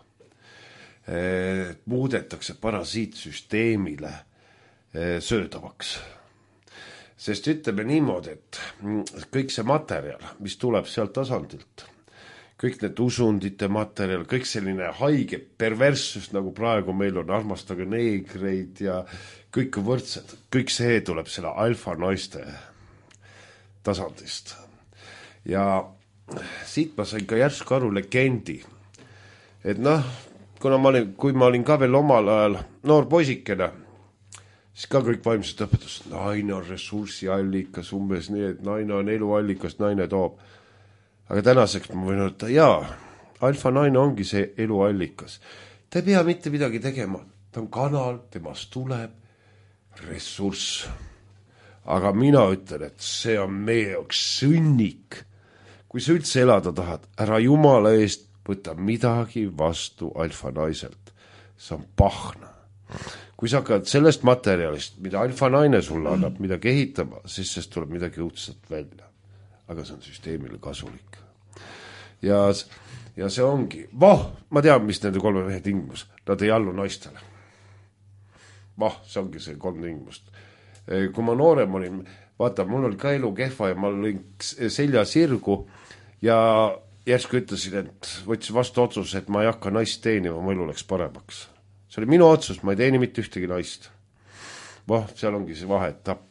muudetakse parasiitsüsteemile söödavaks. Sest ütleme niimoodi, et kõik see materjal, mis tuleb sealt tasandilt, kõik need usundite materjal, kõik selline haige perverssus, nagu praegu meil on armastage neegreid ja kõik võrdsed, kõik see tuleb selle alfa naiste tasandist. Ja siit ma sain ka järsku aru legendi, et noh, kuna ma olin, kui ma olin ka veel omal ajal noor poisikene, siis ka kõik vaimsed õpetus, naine on ressursiallikas, umbes nii, et naine on eluallikas, naine toob. Aga tänaseks ma võin öelda, jaa, alfa naine ongi see eluallikas. Ta ei pea mitte midagi tegema, ta on kanal, temast tuleb ressurss. Aga mina ütlen, et see on meie jaoks sõnnik. Kui sa üldse elada tahad, ära jumala eest võta midagi vastu alfa naiselt. See on pahna. Kui sa hakkad sellest materjalist, mida alfa naine sulle annab, mida kehitama, siis sest tuleb midagi õudselt välja. Aga see on süsteemile kasulik. Ja, ja see ongi, voh, ma tean, mis nende kolme mehe tingimus. Nad ei allu naistele. Voh, see ongi see kolm tingimust. Kui ma noorem olin, vaata, mul oli ka elu kehva ja ma olin selja sirgu ja järsku ütlesin, et võtsin vastu otsus, et ma ei hakka naist teenima, mu elu läks paremaks. See oli minu otsus, ma ei teeni mitte ühtegi naist. Voh, seal ongi see vaheetapp.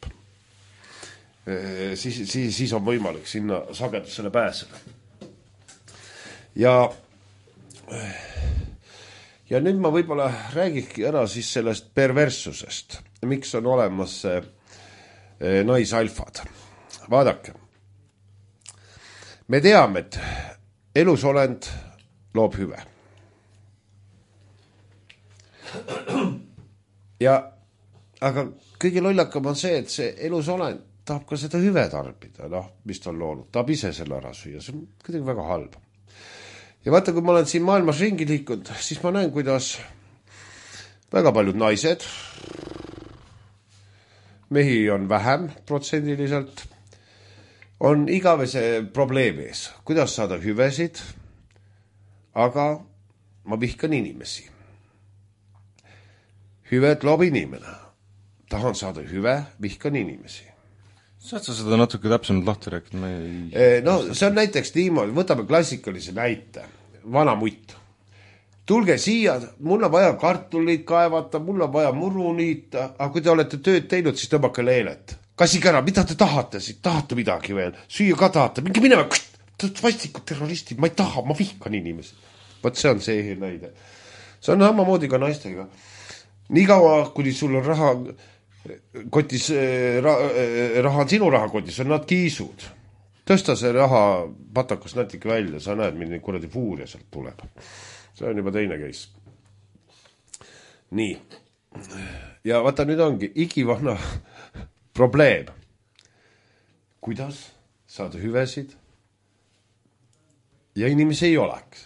Siis, siis, siis on võimalik sinna sagedusele pääseda. Ja, ja nüüd ma võib-olla räägikski ära siis sellest perverssusest. miks on olemas naisalfad. Vaadake, me teame, et elusolend loob hüve. Ja, aga kõige lollakam on see, et see elusolend tahab ka seda hüve tarbida, noh, mis ta on loonud, tahab ise selle ära süüa, see on kuidagi väga halb. Ja vaata, kui ma olen siin maailmas ringi liikunud, siis ma näen, kuidas väga paljud naised, mehi on vähem protsendiliselt, on igavese probleemi ees, kuidas saada hüvesid, aga ma vihkan inimesi. Hüved loob inimene. Tahan saada hüve, vihkan inimesi. Saad sa seda natuke täpsemalt lahti rääkida? Ei... No see on näiteks niimoodi, võtame klassikalise näite, vana mutt. Tulge siia, mul on vaja kartulit kaevata, mul on vaja muru niita, aga kui te olete tööd teinud, siis tõmbake leelet. Kassige ära, mida te tahate siit, tahate midagi veel, süüa ka tahate, mingi minema, vastikud terroristid, ma ei taha, ma vihkan inimesi. Võt see on see näide. See on samamoodi ka naistega. Nii kaua, kuni sul on raha kotis, raha, raha on sinu rahakotis, on nad kiisud. Tõsta see raha patakas natuke välja, sa näed, milline kuradi fuuria sealt tuleb. See on juba teine case. Nii. Ja vaata, nüüd ongi igivana probleem. Kuidas saada hüvesid ja inimesi ei oleks?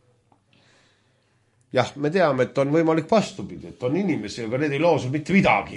Jah, me teame, et on võimalik vastupidi, et on inimesi, aga need ei loosu mitte midagi.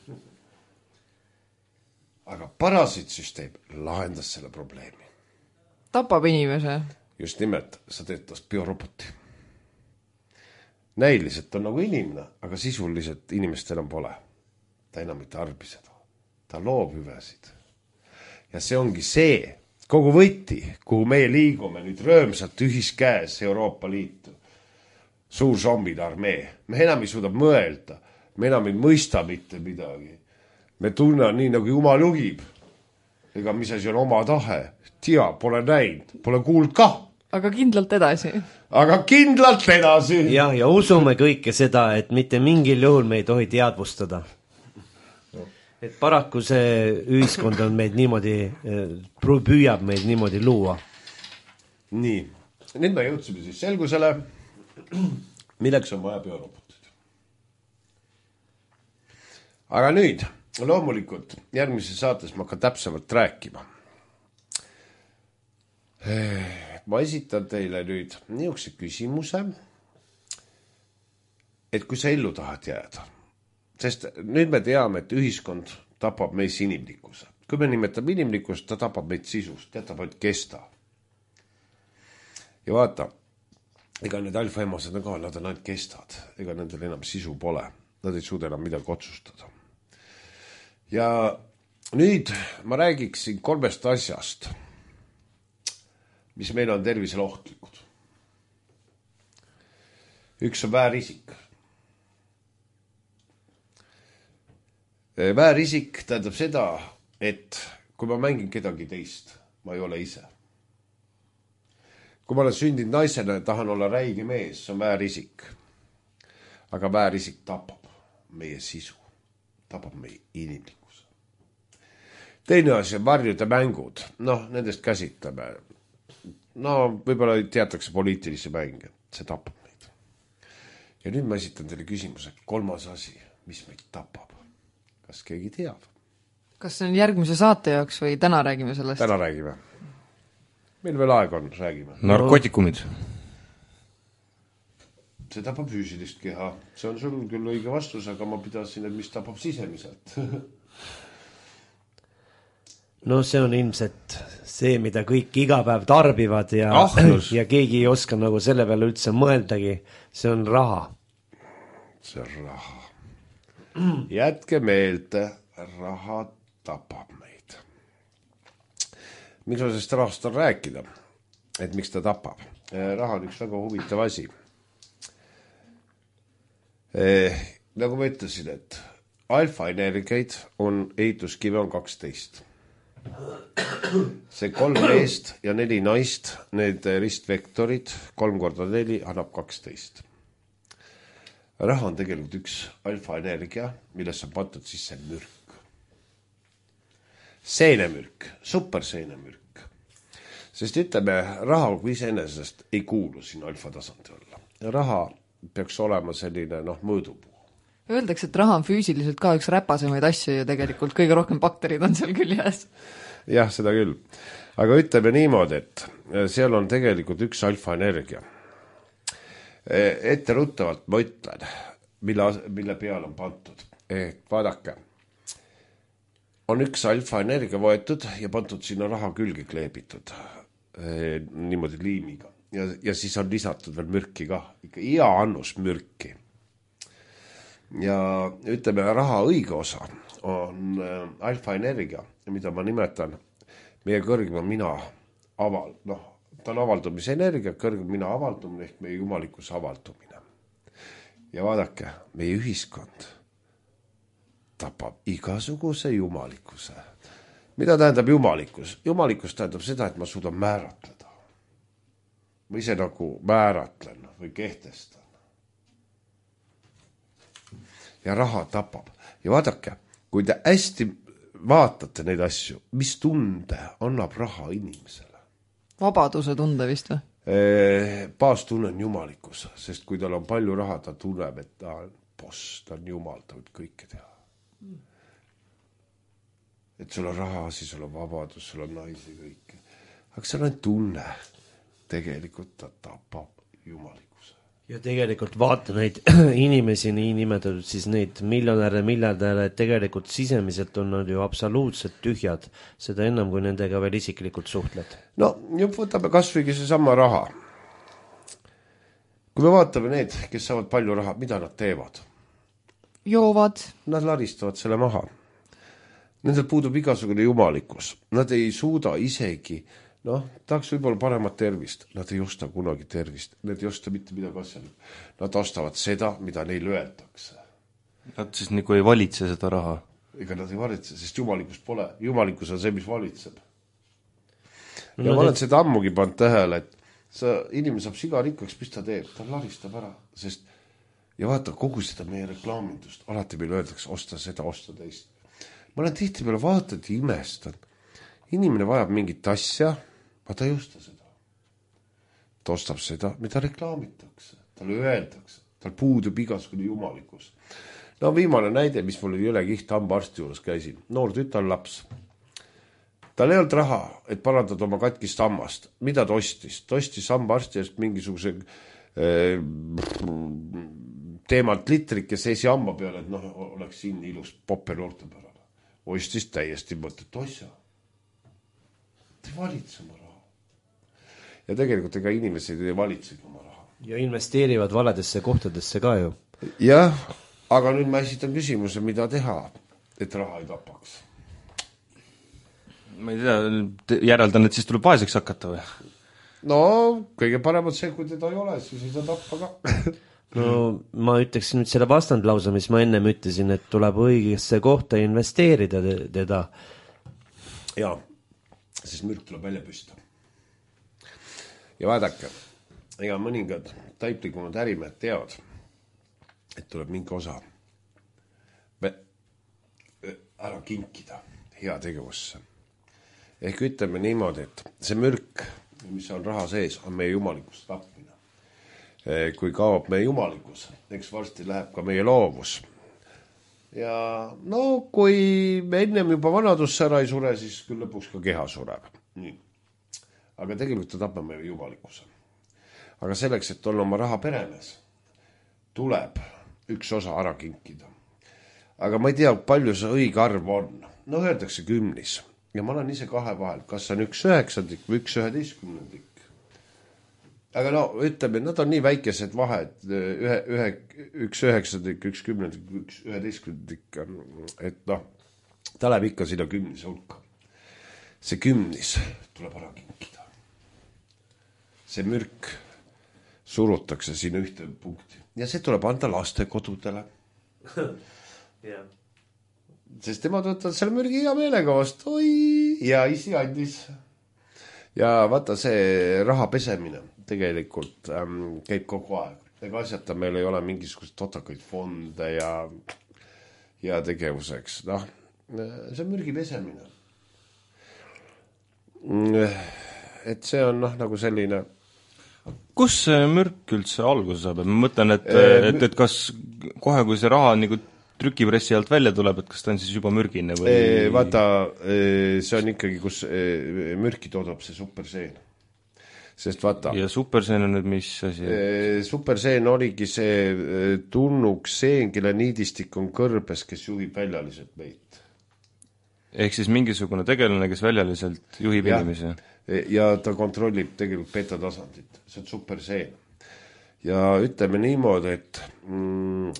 Aga parasitsüsteem lahendas selle probleemi. Tapab inimese. Just nimelt, sa teed tast bioroboti. Näiliselt on nagu inimene, aga sisuliselt inimest enam pole. Ta enam ei tarbi seda. Ta loob hüvesid. Ja see ongi see, kogu võti, kuhu meie liigume nüüd röömsalt ühiskäes Euroopa Liitu. Suur zombide armee. Me enam ei suuda mõelda. Me enam ei mõista mitte midagi. Me tunnan nii, nagu Jumal juhib. Ega mis asi on oma tahe. Tia, pole näinud, pole kuuld ka. Aga kindlalt edasi. Aga kindlalt edasi. Ja, ja usume kõike seda, et mitte mingil juhul me ei tohi teadvustada. Et paraku see ühiskond on meid niimoodi, püüab meid niimoodi luua. Nii, nüüd me jõudsime siis selgusele, milleks on vaja biorobotid. Aga nüüd, loomulikult, järgmises saates ma hakkan täpsemalt rääkima. Ma esitan teile nüüd niisuguse küsimuse, et kui sa ellu tahad jääda, sest nüüd me teame, et ühiskond tapab meis inimlikkuse. Kui me nimetame inimlikkust, ta tapab meid sisust, jätab ainult kesta. Ja vaata, ega need alfaemased on ka, nad on ainult kestad, ega nendel enam sisu pole, nad ei suuda enam midagi otsustada. Ja nüüd ma räägiksin kolmest asjast, mis meil on tervisele ohtlikud. Üks on väärisik. Väärisik tähendab seda, et kui ma mängin kedagi teist, ma ei ole ise. Kui ma olen sündinud naisena ja tahan olla räige mees, see on väärisik. Aga väärisik tapab meie sisu, tapab meie inimlikkuse. Teine asi on varjude mängud. Noh, nendest käsitleme. No, võib-olla teatakse poliitilisi mänge. See tapab meid. Ja nüüd ma esitan teile küsimuse. Kolmas asi, mis meid tapab. Kas keegi teab? Kas see on järgmise saate jaoks või täna räägime sellest? Täna räägime. Meil veel aeg on, räägime. Narkotikumid. See tapab füüsilist keha. See on sul küll õige vastus, aga ma pidasin, et mis tapab sisemiselt. No see on ilmselt see, mida kõik iga päev tarbivad ja, ja keegi ei oska nagu selle peale üldse mõeldagi. See on raha. See on raha. Jätke meelde, raha tapab meid. Miks ma sellest rahast on rääkida? Et miks ta tapab? Raha on üks väga huvitav asi. Eh, nagu ma ütlesin, et alfa-energiaid on ehituskive on kaksteist. See kolm meest ja neli naist, need ristvektorid, kolm korda neli annab kaksteist. raha on tegelikult üks alfaenergia, millest on pandud sisse mürk. Seenemürk, super seenemürk. Sest ütleme, raha kui iseenesest ei kuulu siin alfa tasandi olla. Raha peaks olema selline noh, mõõdupuu. Öeldakse, et raha on füüsiliselt ka üks räpasemaid asju ja tegelikult kõige rohkem bakterid on seal küljes. Jah, seda küll. Aga ütleme niimoodi, et seal on tegelikult üks alfaenergia. Etteruttavalt ma ütlen, mille, mille peal on pandud. Et vaadake, on üks alfaenergia võetud ja pandud sinna raha külge kleebitud. Niimoodi liimiga. Ja, ja siis on lisatud veel mürki ka. Ikka hea annus mürki. Ja ütleme, raha õige osa on alfaenergia, mida ma nimetan meie kõrgema mina aval, noh, ta on avaldumise energia, kõrgem mina avaldumine ehk meie jumalikkuse avaldumine. Ja vaadake, meie ühiskond tapab igasuguse jumalikkuse. Mida tähendab jumalikus? Jumalikus tähendab seda, et ma suudan määratleda. Ma ise nagu määratlen või kehtestan. Ja raha tapab. Ja vaadake, kui te hästi vaatate neid asju, mis tunde annab raha inimesele? Vabaduse tunde vist või? Baastunne on jumalikus, sest kui tal on palju raha, ta tunneb, et ta on boss, ta on jumal, ta võib kõike teha. Et sul on raha, siis sul on vabadus, sul on naisi kõike. Aga seal on tunne, tegelikult ta tapab jumalikuse. Ja tegelikult vaata neid inimesi, nii nimetatud siis neid miljonäre, miljardäre, et tegelikult sisemiselt on nad ju absoluutselt tühjad, seda ennem kui nendega veel isiklikult suhtled. No, võtame kas võigi see sama raha. Kui me vaatame need, kes saavad palju raha, mida nad teevad? Joovad. Nad laristavad selle maha. Nendel puudub igasugune jumalikus. Nad ei suuda isegi noh, tahaks võib-olla paremat tervist. Nad ei osta kunagi tervist. Nad ei osta mitte midagi asjalik. Nad ostavad seda, mida neil öeldakse. Nad siis nagu ei valitse seda raha. Ega nad ei valitse, sest jumalikus pole. Jumalikus on see, mis valitseb. Ja no, ma olen seda ammugi pannud tähele, et sa, inimene saab siga rikkaks, mis ta teeb. Ta laristab ära. Sest, ja vaata kogu seda meie reklaamindust. Alati meil öeldakse, osta seda, osta teist. Ma olen tihti peale vaatad ja imestan. Inimene vajab mingit asja, aga ta ei osta seda. Ta ostab seda, mida reklaamitakse. Talle öeldakse. Tal puudub igasugune jumalikus. No viimane näide, mis mul ei ole kiht hambaarsti juures käisin. Noor tütar laps. Tal ei olnud raha, et parandada oma katkist hammast. Mida ta ostis? Ta ostis hambaarsti eest mingisuguse eh, teemalt litrik ja seesi hamba peale, et noh, oleks siin ilus poppernoorte pärane. Ostis täiesti mõtet osja. Ta ei valitse oma raha. Ja tegelikult ega inimesed ei valitsegi oma raha. Ja investeerivad valedesse kohtadesse ka ju. Jah, aga nüüd ma esitan küsimuse, mida teha, et raha ei tapaks. Ma ei tea, järeldan, et siis tuleb vaeseks hakata või? No, kõige paremad see, kui teda ei ole, siis ei saa tappa ka. No ma ütleksin nüüd selle vastandlause, mis ma ennem ütlesin, et tuleb õigesse kohta investeerida teda. Jaa, siis mürk tuleb välja püsta. Ja vaadake, ega mõningad taiplikumad ärimehed teavad, et tuleb mingi osa ära kinkida hea tegevusse. Ehk ütleme niimoodi, et see mürk, mis on raha sees, on meie jumalikus tapmine. Kui kaob meie jumalikus, eks varsti läheb ka meie loovus. Ja no, kui me ennem juba vanadusse ära ei sure, siis küll lõpuks ka keha sureb. Nii. Aga tegelikult ta tapab meie jumalikkuse. Aga selleks, et olla oma raha peremees, tuleb üks osa ära kinkida. Aga ma ei tea, palju see õige arv on. No öeldakse kümnis. Ja ma olen ise kahe vahel, kas on üks üheksandik või üks üheteistkümnendik. Aga no, ütleme, nad on nii väikesed vahed, ühe, ühe, üks üheksandik, üks kümnendik, üks üheteistkümnendik, et noh, ta läheb ikka sinna kümnise hulka. See kümnis tuleb ära kinkida. See mürk surutakse sinna ühte punkti. Ja see tuleb anda lastekodudele. Yeah. Sest tema võtavad selle mürgi hea meelega vastu. Oi, ja isi andis. Ja vaata see raha pesemine tegelikult ähm, käib kogu aeg. ega asjata meil ei ole mingisugust totakaid fonde ja, ja tegevuseks, noh, see on mürgi pesemine. Et see on noh, nagu selline. Kus see mürk üldse alguse saab? Ma mõtlen, et, et, et kas kohe, kui see raha nagu trükipressi alt välja tuleb, et kas ta on siis juba mürgine või? Vaata, see on ikkagi, kus mürki toodab see superseen. Sest vaata. Ja superseen on nüüd mis asi? Superseen oligi see tulnukseen, kelle niidistik on kõrbes, kes juhib väljaliselt meid. Ehk siis mingisugune tegelane, kes väljaliselt juhib ja, inimesi? Ja ta kontrollib tegelikult beta-tasandit. See on superseen. Ja ütleme niimoodi, et mm,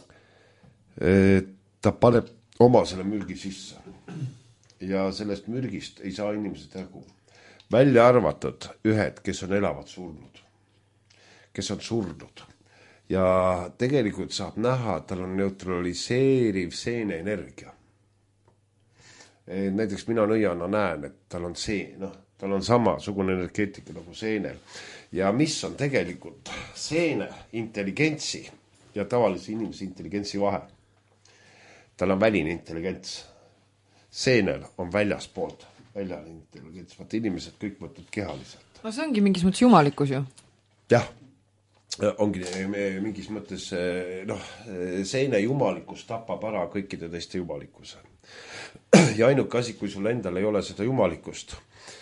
ta paneb oma selle mürgi sisse ja sellest mürgist ei saa inimesed jagu. Välja arvatud ühed, kes on elavad surnud, kes on surnud ja tegelikult saab näha, et tal on neutraliseeriv seene energia. Näiteks mina nõiana näen, et tal on see, noh, tal on samasugune energeetika nagu seenel ja mis on tegelikult seene intelligentsi ja tavalise inimese intelligentsi vahe. Tal on väline intelligents. Seenel on väljaspoolt, väljane intelligents. Vaat inimesed kõik mõtlevad kehaliselt. No see ongi mingis mõttes jumalikus ju. Jah, ongi mingis mõttes, noh, seene jumalikus tapab ära kõikide teiste jumalikkuse. Ja ainuke asi, kui sul endal ei ole seda jumalikust,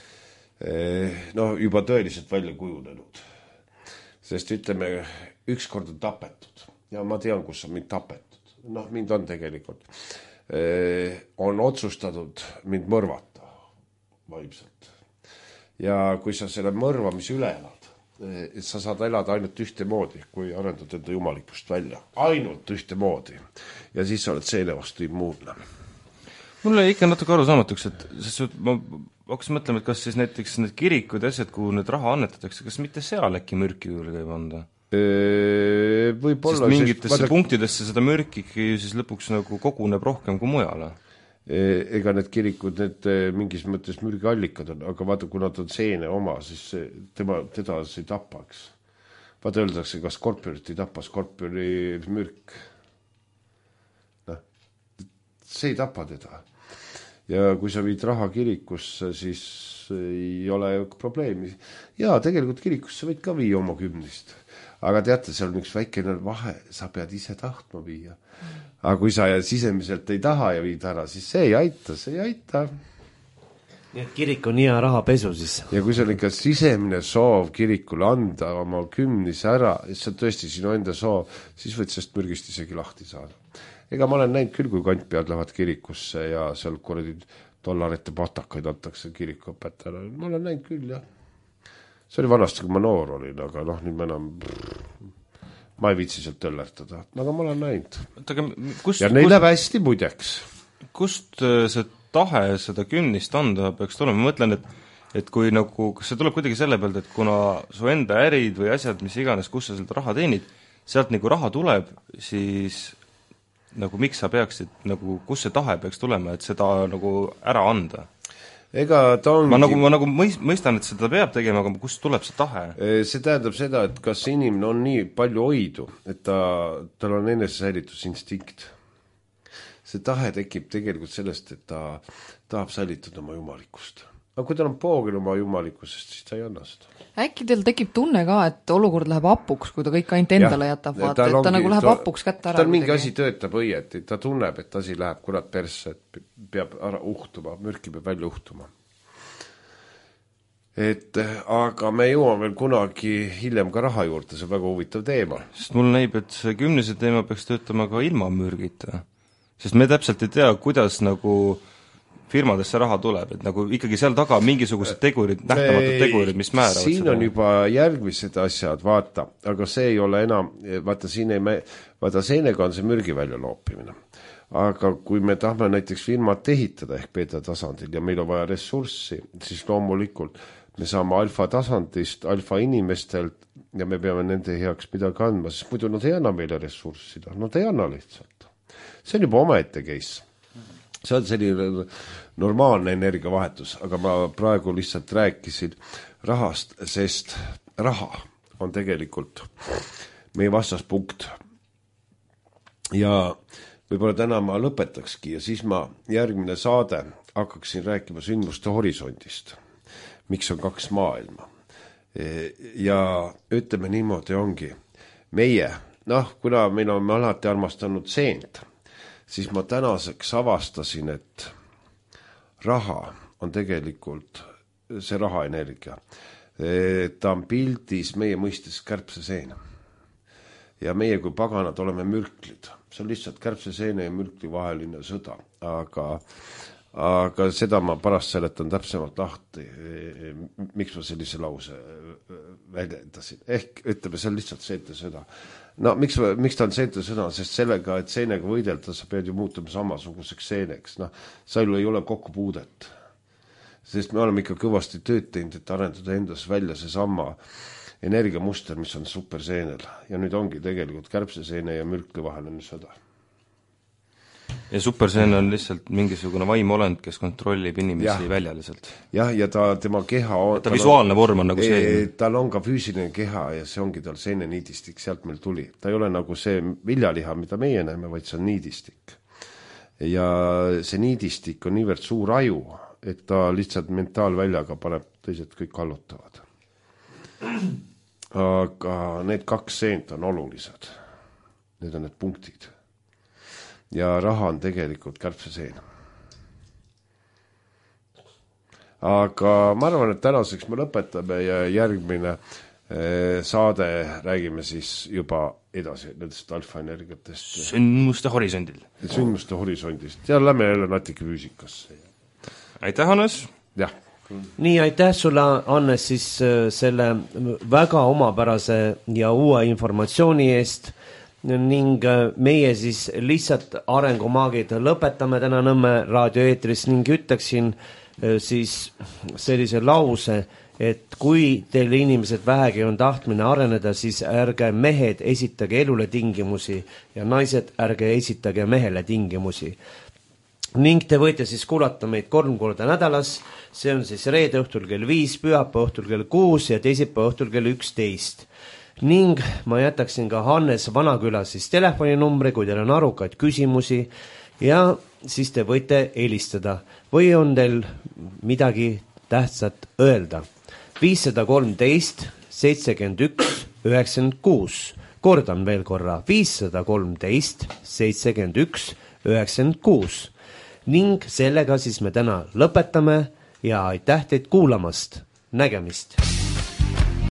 no juba tõeliselt välja kujunenud. Sest ütleme, ükskord on tapetud ja ma tean, kus on mind tapetud. Noh, mind on tegelikult, on otsustatud mind mõrvata vaimselt. Ja kui sa selle mõrvamise üle elad, sa saad elada ainult ühte moodi, kui arendad enda jumalikust välja. Ainult ühte moodi. Ja siis sa oled seene vastu immuunne. Mulle ikka natuke aru saamatuks, et sest ma hakkas mõtlema, et kas siis näiteks need kirikud ja asjad, kuhu need raha annetatakse, kas mitte seal äkki mürki juurde käib anda? Võib-olla, sest mingitesse sest, punktidesse seda mürki ju siis lõpuks nagu koguneb rohkem kui mujale. Ega need kirikud, need mingis mõttes mürgiallikad on, aga vaata, kui nad on seene oma, siis tema, teda see ei tapaks. Vaata öeldakse, kas skorpionit ei tapa, skorpioni mürk. No, see ei tapa teda. Ja kui sa viid raha kirikusse, siis ei ole probleemi. Ja tegelikult kirikusse võid ka viia oma kümnist. Aga teate, seal on üks väikene vahe, sa pead ise tahtma viia. Aga kui sa sisemiselt ei taha ja viid ära, siis see ei aita, see ei aita. Nii et kirik on hea rahapesu siis. Ja kui see on ikka sisemine soov kirikule anda oma kümnis ära, ja see on tõesti sinu enda soov, siis võid sellest mürgist isegi lahti saada. Ega ma olen näinud küll, kui kantpead lähevad kirikusse ja seal kuradi dollarite patakaid antakse kirikuõpetajale. Ma olen näinud küll, jah. See oli vanasti, kui ma noor olin, aga noh, nüüd ma enam ma ei viitsi sealt tõllertada, aga ma olen näinud. Kust, ja neil läheb hästi muideks. Kust see tahe seda kümnist anda peaks tulema? Ma mõtlen, et, et kui nagu, kas see tuleb kuidagi selle pealt, et kuna su enda ärid või asjad, mis iganes, kus sa sealt raha teenid, sealt nagu raha tuleb, siis nagu miks sa peaksid, nagu, kus see tahe peaks tulema, et seda nagu ära anda? Ega ta ongi... ma nagu, ma nagu mõistan, et seda peab tegema, aga kust tuleb see tahe? See tähendab seda, et kas inimene on nii palju hoidu, et ta, tal on enesesäilitusinstinkt. See tahe tekib tegelikult sellest, et ta tahab säilitada oma jumalikust. Aga kui tal on poogel oma jumalikusest, siis ta ei anna seda. Äkki teil tekib tunne ka, et olukord läheb apuks, kui ta kõik ainult endale jätab, vaata, et ta ongi, nagu läheb ta, apuks kätte ära. Tal mingi asi töötab õieti, ta tunneb, et asi läheb kurat persse, et peab ära uhtuma, mürki peab välja uhtuma. Et, aga me jõuame veel kunagi hiljem ka raha juurde, see on väga huvitav teema. Sest mul näib, et see kümnese teema peaks töötama ka ilma mürgita. Sest me täpselt ei tea, kuidas nagu firmadesse raha tuleb, et nagu ikkagi seal taga mingisugused tegurid, nähtamatud tegurid, mis määravad siin seda. On juba järgmised asjad, vaata, aga see ei ole enam, vaata siin ei, vaata seenega on see mürgi välja loopimine. Aga kui me tahame näiteks firmat ehitada ehk beta tasandil ja meil on vaja ressurssi, siis loomulikult me saame alfa tasandist, alfa inimestelt ja me peame nende heaks midagi andma, sest muidu nad ei anna meile ressurssi, nad ei anna lihtsalt. See on juba omaette case. See on selline normaalne energiavahetus, aga ma praegu lihtsalt rääkisin rahast, sest raha on tegelikult meie vastaspunkt. Ja võib-olla täna ma lõpetakski ja siis ma järgmine saade hakkaksin rääkima sündmuste horisondist, miks on kaks maailma. Ja ütleme niimoodi ongi, meie, noh, kuna meil on alati armastanud seent, siis ma tänaseks avastasin, et raha on tegelikult see rahaenergia. Ta on pildis meie mõistes kärbseseen. Ja meie kui paganad oleme mürklid. See on lihtsalt kärbseseene ja mürkli vaheline sõda. Aga, aga seda ma pärast seletan täpsemalt lahti, miks ma sellise lause väljendasin. Ehk ütleme, see on lihtsalt seente sõda. No miks, miks ta on seente sõda? Sest sellega, et seenega võidelda, sa pead ju muutuma samasuguseks seeneks. No, sa ei ole kokku puudet. Sest me oleme ikka kõvasti tööd teinud, et arendada endas välja see sama energiamuster, mis on superseenel. Ja nüüd ongi tegelikult kärbseseene ja mürkli vaheline sõda. Ja superseene on lihtsalt mingisugune vaimolend, kes kontrollib inimesi ja. Väljaliselt. Jah, ja ta, tema keha on... Ta visuaalne on, vorm on nagu see. Tal on ka füüsiline keha ja see ongi tal seene niidistik, sealt meil tuli. Ta ei ole nagu see viljaliha, mida meie näeme, vaid see on niidistik. Ja see niidistik on niivõrd suur aju, et ta lihtsalt mentaalväljaga paneb, teised kõik kallutavad. Aga need kaks seent on olulised. Need on need punktid. Ja raha on tegelikult kärbseseen. Aga ma arvan, et tänaseks me lõpetame ja järgmine saade räägime siis juba edasi nendest alfaenergiatest. Sündmuste horisondil. Sündmuste horisondist. Ja lähme jälle natuke füüsikasse. Aitäh, Hannes! Jah. Nii, aitäh sulle, Hannes, siis selle väga omapärase ja uue informatsiooni eest ning meie siis lihtsalt arengumaagid lõpetame täna Nõmme raadioeetris ning ütleksin siis sellise lause, et kui teil inimesed vähegi on tahtmine areneda, siis ärge mehed esitage elule tingimusi ja naised ärge esitage mehele tingimusi. Ning te võite siis kuulata meid kolm korda nädalas, see on siis reede õhtul kell viis, pühapa õhtul kell kuus ja teisipäeva õhtul kell üksteist. Ning ma jätaksin ka Hannes Vanaküla siis telefoninumbri, kui teil on arukaid küsimusi ja siis te võite helistada või on teil midagi tähtsat öelda. viissada kolmteist seitsekümmend üks üheksakümmend kuus, kordan veel korra, viissada kolmteist seitsekümmend üks üheksakümmend kuus. Ning sellega siis me täna lõpetame ja aitäh teid kuulamast. Nägemist!